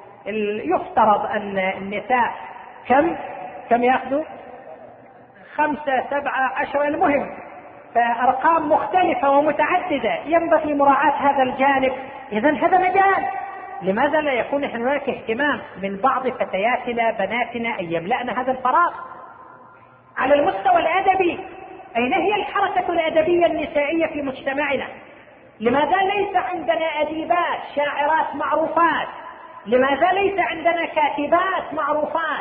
يفترض أن النساء كم كم يأخذوا؟ خمسة سبعة عشر، المهم فأرقام مختلفة ومتعددة. ينبغي مراعاة هذا الجانب. إذن هذا مجال. لماذا لا يكون هناك اهتمام من بعض فتياتنا بناتنا أن يملأن هذا الفراغ؟ على المستوى الأدبي، أين هي الحركة الأدبية النسائية في مجتمعنا؟ لماذا ليس عندنا أديبات شاعرات معروفات؟ لماذا ليس عندنا كاتبات معروفات؟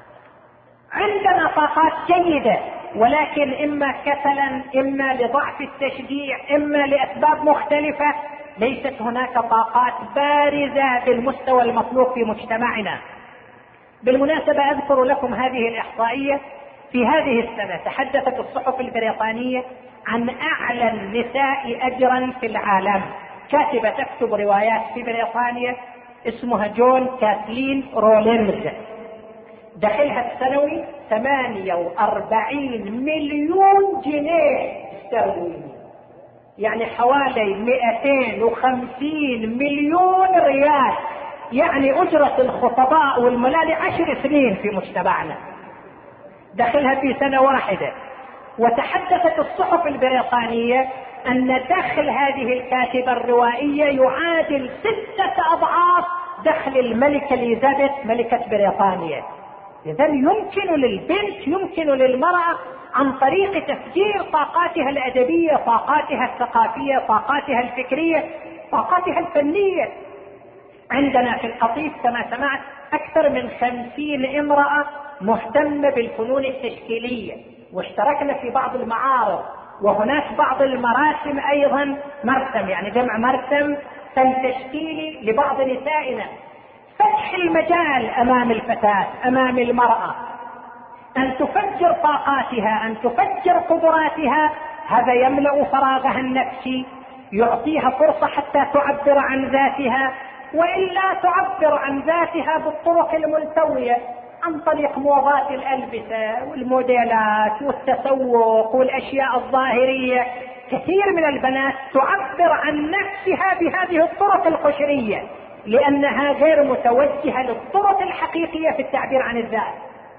عندنا طاقات جيدة، ولكن إما كسلا، إما لضعف التشجيع، إما لأسباب مختلفة ليست هناك طاقات بارزة بالمستوى المطلوب في مجتمعنا. بالمناسبة أذكر لكم هذه الإحصائية. في هذه السنة تحدثت الصحف البريطانية عن أعلى النساء أجرا في العالم. كاتبة تكتب روايات في بريطانيا اسمها جون كاثلين رولينز، دخلها السنوي ثمانية وأربعين مليون جنيه استرليني، يعني حوالي مئتين وخمسين مليون ريال، يعني أجرة الخطباء والملاذ عشر سنين في مجتمعنا. دخلها في سنة واحدة. وتحدثت الصحف البريطانية أن دخل هذه الكاتبة الروائية يعادل ستة أضعاف دخل الملكة إليزابيث ملكة بريطانيا. إذن يمكن للبنت، يمكن للمرأة عن طريق تفجير طاقاتها الأدبية، طاقاتها الثقافية، طاقاتها الفكرية، طاقاتها الفنية. عندنا في القطيف كما سمعت أكثر من خمسين امرأة مهتمة بالفنون التشكيلية، واشتركنا في بعض المعارض، وهناك بعض المراسم أيضا، مرسم يعني جمع مرسم تشكيلي لبعض نسائنا. فتح المجال أمام الفتاة، أمام المرأة، أن تفجر طاقاتها، أن تفجر قدراتها، هذا يملأ فراغها النفسي، يعطيها فرصة حتى تعبر عن ذاتها، وإلا تعبر عن ذاتها بالطرق الملتوية، عن طريق موضات الألبسة والموديلات والتسوق والأشياء الظاهرية. كثير من البنات تعبر عن نفسها بهذه الطرق القشرية، لأنها غير متوجهة للطرق الحقيقية في التعبير عن الذات.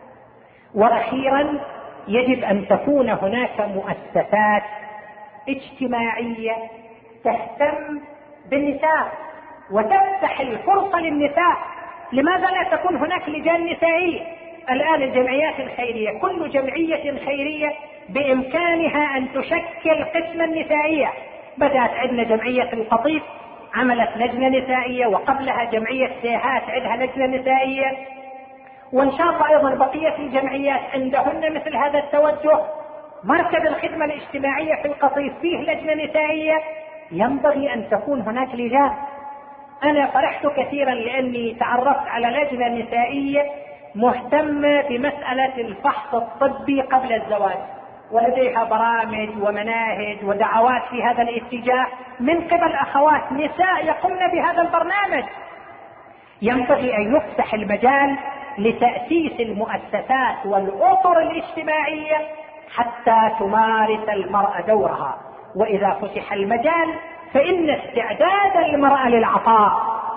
وأخيرا يجب أن تكون هناك مؤسسات اجتماعية تهتم بالنساء وتفتح الفرصة للنساء. لماذا لا تكون هناك لجان نسائية؟ الآن الجمعيات الخيرية، كل جمعية خيرية بإمكانها أن تشكل قسما نسائية. بدأت عندنا جمعية القطيف عملت لجنة نسائية، وقبلها جمعية سيهات عندها لجنة نسائية، وإن شاء الله أيضا بقية الجمعيات عندهن مثل هذا التوجه. مركز الخدمة الاجتماعية في القطيف فيه لجنة نسائية، ينبغي أن تكون هناك لجان. أنا فرحت كثيرا لأني تعرفت على لجنة نسائية مهتمة بمسألة الفحص الطبي قبل الزواج، ولديها برامج ومناهج ودعوات في هذا الاتجاه من قبل أخوات نساء يقومن بهذا البرنامج. ينبغي أن يفتح المجال لتأسيس المؤسسات والأطر الاجتماعية حتى تمارس المرأة دورها. وإذا فتح المجال فإن استعداد المرأة للعطاء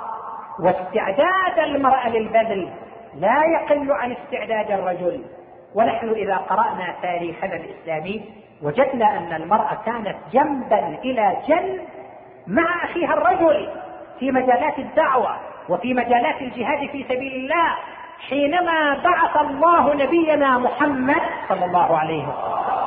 واستعداد المرأة للبذل لا يقل عن استعداد الرجل. ونحن إذا قرأنا تاريخنا الإسلامي وجدنا أن المرأة كانت جنبا إلى جنب مع أخيها الرجل في مجالات الدعوة وفي مجالات الجهاد في سبيل الله. حينما بعث الله نبينا محمد صلى الله عليه وسلم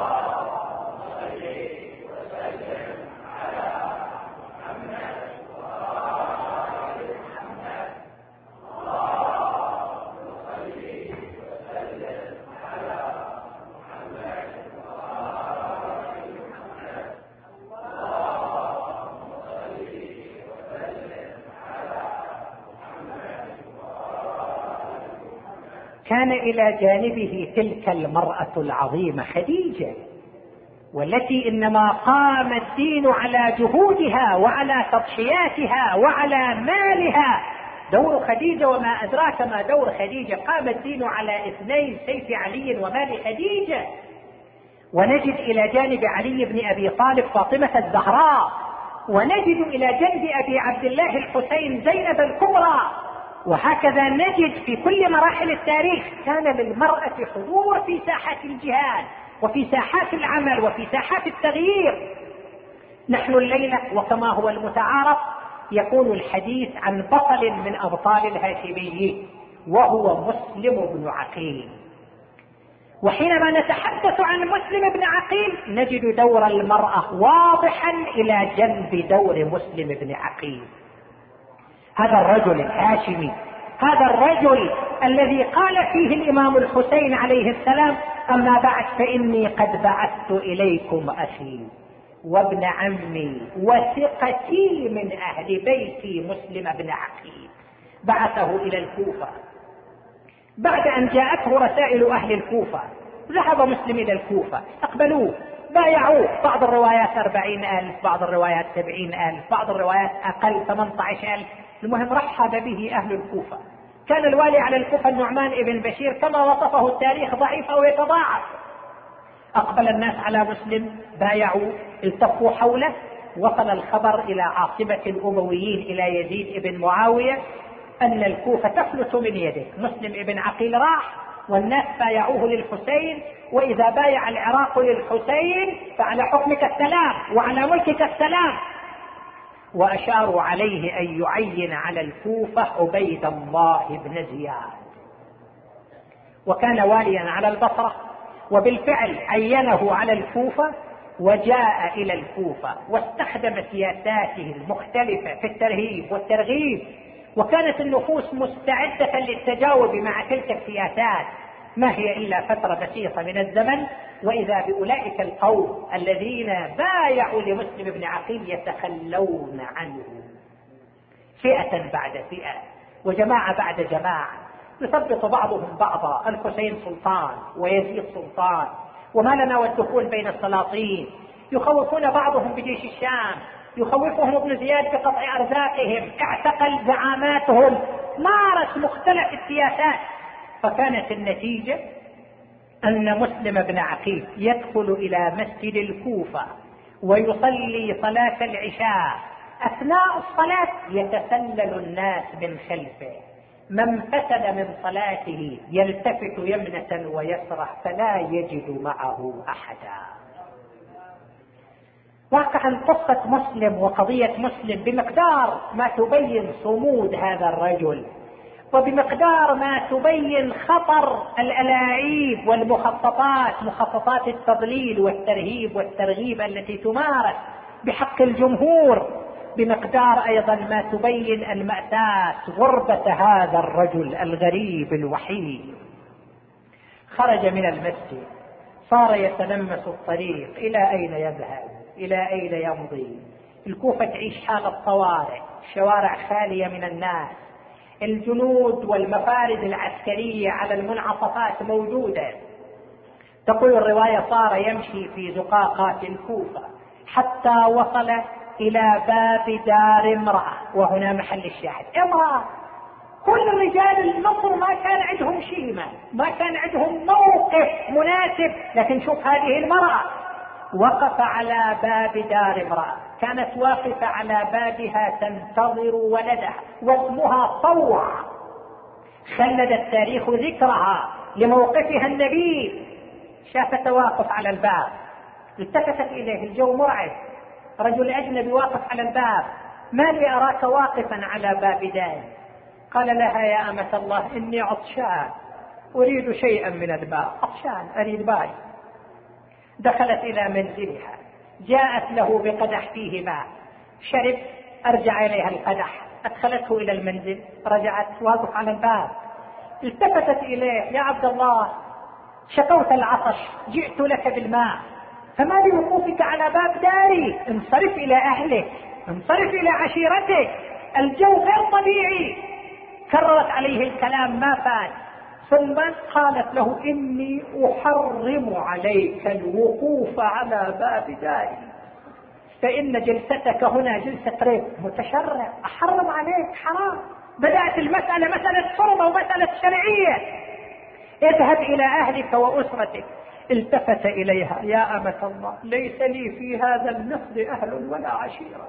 كان إلى جانبه تلك المرأة العظيمة خديجة، والتي إنما قام الدين على جهودها وعلى تضحياتها وعلى مالها. دور خديجة، وما أدراك ما دور خديجة، قام الدين على اثنين، سيف علي ومال خديجة. ونجد إلى جانب علي بن أبي طالب فاطمة الزهراء، ونجد إلى جنب أبي عبد الله الحسين زينب الكبرى. وهكذا نجد في كل مراحل التاريخ كان للمرأة حضور في ساحات الجهاد وفي ساحات العمل وفي ساحات التغيير. نحن الليلة وكما هو المتعارف يكون الحديث عن بطل من أبطال الهاشميين وهو مسلم بن عقيل. وحينما نتحدث عن مسلم بن عقيل نجد دور المرأة واضحا إلى جنب دور مسلم بن عقيل. هذا الرجل الهاشمي، هذا الرجل الذي قال فيه الإمام الحسين عليه السلام: أما بعد فإني قد بعثت إليكم أخي وابن عمي وثقتي من أهل بيتي مسلم بن عقيل. بعثه إلى الكوفة بعد أن جاءته رسائل أهل الكوفة. ذهب مسلم إلى الكوفة، استقبلوه، بايعوه. بعض الروايات أربعين ألف، بعض الروايات سبعين ألف، بعض الروايات أقل ثمانية عشر ألف. المهم رحب به أهل الكوفة. كان الوالي على الكوفة النعمان ابن بشير كما وصفه التاريخ ضعيف أو يتضاعف. أقبل الناس على مسلم، بايعوا، التفوا حوله. وصل الخبر إلى عاصمة الأمويين إلى يزيد ابن معاوية أن الكوفة تفلت من يده. مسلم ابن عقيل راح والناس بايعوه للحسين، وإذا بايع العراق للحسين فعلى حكمك السلام وعلى ملكك السلام. وأشاروا عليه أن يعين على الكوفة عبيد الله بن زياد، وكان واليا على البصرة، وبالفعل عينه على الكوفة وجاء إلى الكوفة واستخدم سياساته المختلفة في الترهيب والترغيب، وكانت النفوس مستعدة للتجاوب مع تلك السياسات. ما هي إلا فترة بسيطة من الزمن وإذا بأولئك القوم الذين بايعوا لمسلم بن عقيل يتخلون عنه، فئة بعد فئة وجماعة بعد جماعة، يثبط بعضهم بعضا، الحسين سلطان ويزيد سلطان وما لنا والدخول بين السلاطين، يخوفون بعضهم بجيش الشام، يخوفهم ابن زياد بقطع أرزاقهم، اعتقل زعاماتهم، مارس مختلف السياسات. فكانت النتيجة أن مسلم بن عقيل يدخل إلى مسجد الكوفة ويصلي صلاة العشاء، أثناء الصلاة يتسلل الناس من خلفه، من فسد من صلاته يلتفت يمنة ويسرح فلا يجد معه أحدا. واقعا قصة مسلم وقضية مسلم بمقدار ما تبين صمود هذا الرجل، وبمقدار ما تبين خطر الألاعيب والمخططات، مخططات التضليل والترهيب والترغيب التي تمارس بحق الجمهور، بمقدار أيضا ما تبين المأساة غربة هذا الرجل الغريب الوحيد. خرج من المسجد، صار يتلمس الطريق، إلى أين يذهب؟ إلى أين يمضي؟ الكوفة تعيش حالة طوارئ، الشوارع خالية من الناس، الجنود والمفارد العسكرية على المنعطفات موجودة. تقول الرواية صار يمشي في زقاقات الكوفة حتى وصل إلى باب دار امرأة، وهنا محل الشاهد، امرأة. كل الرجال المصر ما كان عندهم شيمة، ما كان عندهم موقف مناسب، لكن شوف هذه المرأة وقف على باب دار امرأة، كانت واقفة على بابها تنتظر ولدها، واسمها طوع، خلد التاريخ ذكرها لموقفها النبيل. شافت واقف على الباب، التفتت إليه، الجو مرعب، رجل أجنبي واقف على الباب، ما لي أراك واقفا على باب داري؟ قال لها يا أمة الله إني عطشان أريد شيئا من الماء، عطشان أريد ماء. دخلت إلى منزلها، جاءت له بقدح فيه ماء، شرب، أرجع إليها القدح، أدخلته إلى المنزل، رجعت واقف على الباب، التفتت إليه يا عبد الله شكوت العطش، جئت لك بالماء، فما لوقوفك على باب داري؟ انصرف إلى أهلك، انصرف إلى عشيرتك، الجو غير طبيعي. كررت عليه الكلام ما فات، ثم قالت له إني أحرم عليك الوقوف على باب داري، فإن جلستك هنا جلسة ريب متشرع، أحرم عليك، حرام. بدأت المسألة مسألة حرمة ومسألة شرعية، اذهب إلى أهلك وأسرتك. التفت إليها يا أمة الله ليس لي في هذا المصر أهل ولا عشيرة،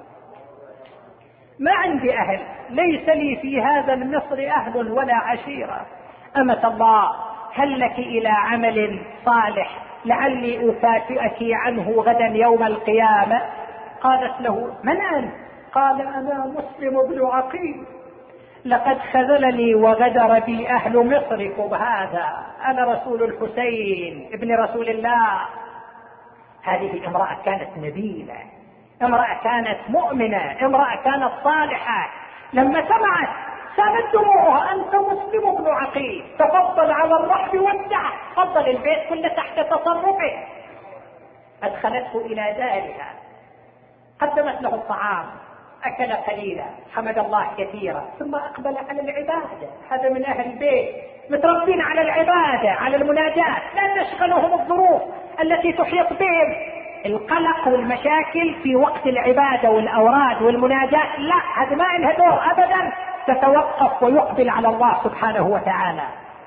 ما عندي أهل، ليس لي في هذا المصر أهل ولا عشيرة. أمة الله هل لك إلى عمل صالح لعلي أكافئك عنه غدا يوم القيامة؟ قالت له من أنت؟ قال أنا مسلم بن عقيل، لقد خذلني وغدر بي أهل مصركم هذا، أنا رسول الحسين ابن رسول الله. هذه امرأة كانت نبيلة، امرأة كانت مؤمنة، امرأة كانت صالحة. لما سمعت سالت دموعها أنت مسلم بن عقيل، تفضل على الرحب والدعم، فضل البيت كله تحت تصرفه. أدخلته إلى دارها، قدمت له الطعام، أكل قليلا، حمد الله كثيرا، ثم أقبل على العبادة. هذا من أهل البيت متربين على العبادة، على المناجاة، لا تشغلهم الظروف التي تحيط بهم، القلق والمشاكل في وقت العبادة والأوراد والمناجاة، لا، هذا ما لها دور أبدا، تتوقف ويقبل على الله سبحانه وتعالى.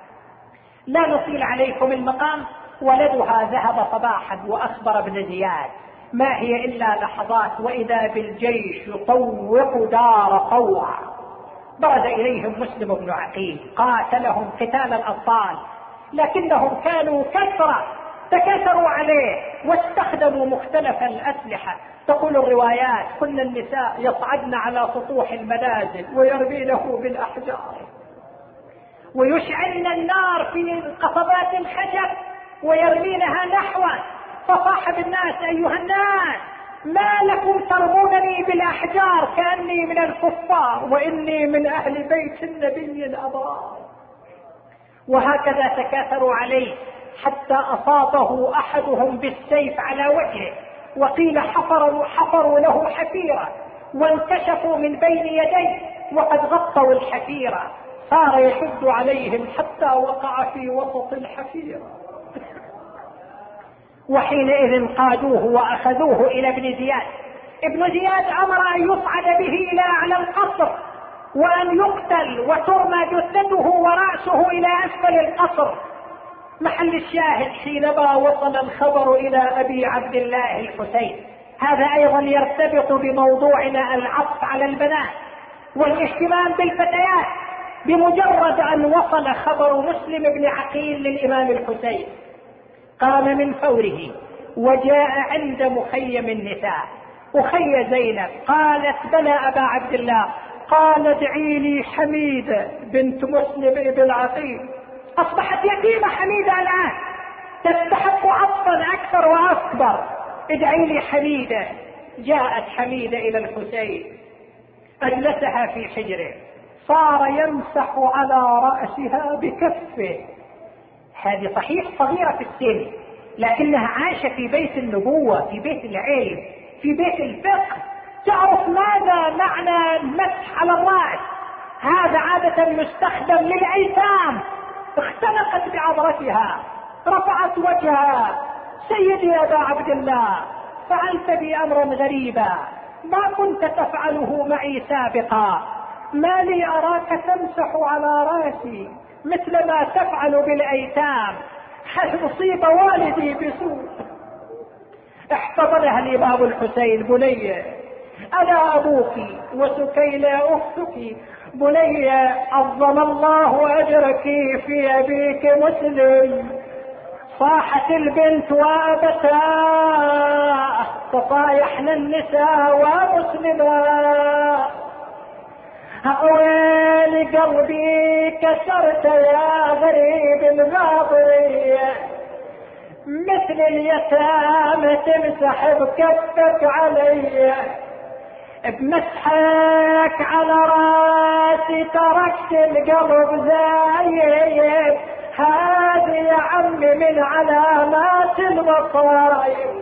لا نطيل عليكم المقام. ولدها ذهب صباحا وأخبر ابن زياد، ما هي إلا لحظات وإذا بالجيش يطوق دار طوع. برد إليهم مسلم بن عقيل، قاتلهم قتال الأبطال، لكنهم كانوا كثرة تكاثروا عليه واستخدموا مختلف الأسلحة. تقول الروايات كن النساء يصعدن على سطوح المنازل ويرمينه بالأحجار ويشعلن النار في قصبات الخشب ويرمينها نحوه، فصاحب الناس أيها الناس ما لكم ترمونني بالأحجار كأني من الكفار وإني من أهل بيت النبي الأبرار. وهكذا تكاثروا عليه حتى أصابه أحدهم بالسيف على وجهه، وقيل حفروا, حفروا له حفيرة وانكشفوا من بين يديه وقد غطوا الحفيرة، صار يشد عليهم حتى وقع في وسط الحفيرة. وحينئذ قادوه وأخذوه إلى ابن زياد. ابن زياد أمر أن يصعد به إلى أعلى القصر وأن يقتل وترمى جثته ورأسه إلى أسفل القصر. محل الشاهد حينما وصل الخبر إلى أبي عبد الله الحسين، هذا أيضا يرتبط بموضوعنا العطف على البنات والاهتمام بالفتيات. بمجرد أن وصل خبر مسلم بن عقيل للإمام الحسين قام من فوره وجاء عند مخيم النساء. أخي زينب قالت بلى أبا عبد الله. قال ادعي لي حميدة بنت مسلم بن عقيل، أصبحت يتيمة حميدة الآن تستحق عطفا أكثر وأكبر، ادعي لي حميدة. جاءت حميدة إلى الحسين أجلسها في حجره، صار يمسح على رأسها بكفه. هذه صحيح صغيرة في السن لكنها عايشة في بيت النبوة، في بيت العلم، في بيت الفقه، تعرف ماذا معنى المسح على الرأس. هذا عادة يستخدم للأيتام. اختنقت بعبرتها، رفعت وجهها، سيدي أبا عبد الله فعلت بي أمرا غريبا ما كنت تفعله معي سابقا، ما لي أراك تمسح على رأسي مثل ما تفعل بالأيتام، هل أصيب والدي بسوء؟ احتضنها الإمام الحسين، بني أنا أبوك وسكينة أختك، بني عظم الله أجرك في أبيك مسلم. صاحت البنت وابتاه تصايحن النساء ومسلما، ويل قلبي كسرت يا غريب الغاضرية، مثل اليتامى تمسح بكفك علي، بمسحك على راسي تركت القلب زايد، هذه يا عمي من علامات المصايب،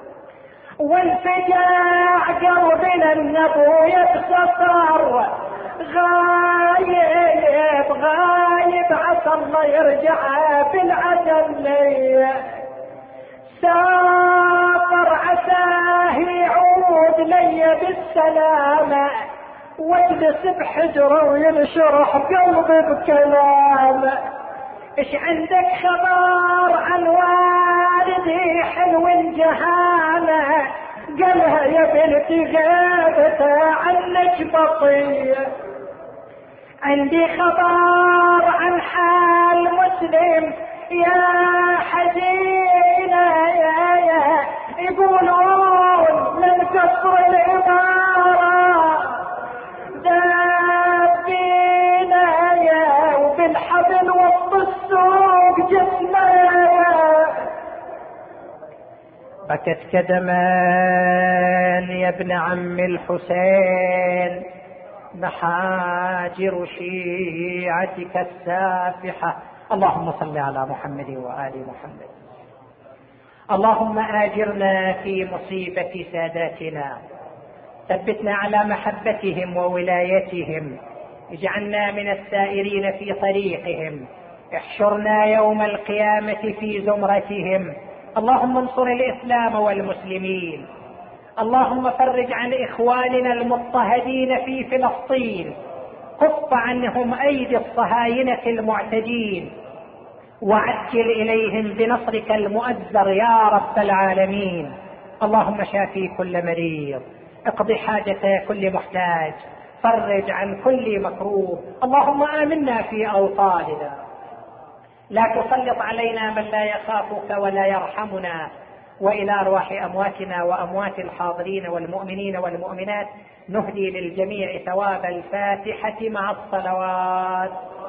والفجاع قلبنا النبو يبسطر، غايب غايب عسى الله يرجع بالعدل لي، سافر عساه يعود لي بالسلامة، واجلس بحجره وينشرح قلبي بكلامه. ايش عندك خبر عن والدي حلو الجهالة؟ قالها يا بنتي غابت عنك بطيء، عندي خبر عن حال مسلم يا حزينة، يا يا يقولون من قصر الإمارة دابينا يا وبالحبل وسط السوق جسمنا. بكت كدمان يا ابن عم الحسين، محاجر شيعتك السافحة. اللهم صل على محمد وآل محمد. اللهم آجرنا في مصيبة ساداتنا، ثبتنا على محبتهم وولايتهم، اجعلنا من السائرين في طريقهم، احشرنا يوم القيامة في زمرتهم. اللهم انصر الإسلام والمسلمين، اللهم فرج عن إخواننا المضطهدين في فلسطين، كف عنهم أيدي الصهاينة المعتدين، وعجل إليهم بنصرك المؤزر يا رب العالمين. اللهم شافي كل مريض، اقض حاجة كل محتاج، فرج عن كل مكروه. اللهم آمنا في أوطاننا، لا تسلط علينا من لا يخافك ولا يرحمنا. وإلى أرواح أمواتنا وأموات الحاضرين والمؤمنين والمؤمنات نهدي للجميع ثواب الفاتحة مع الصلوات.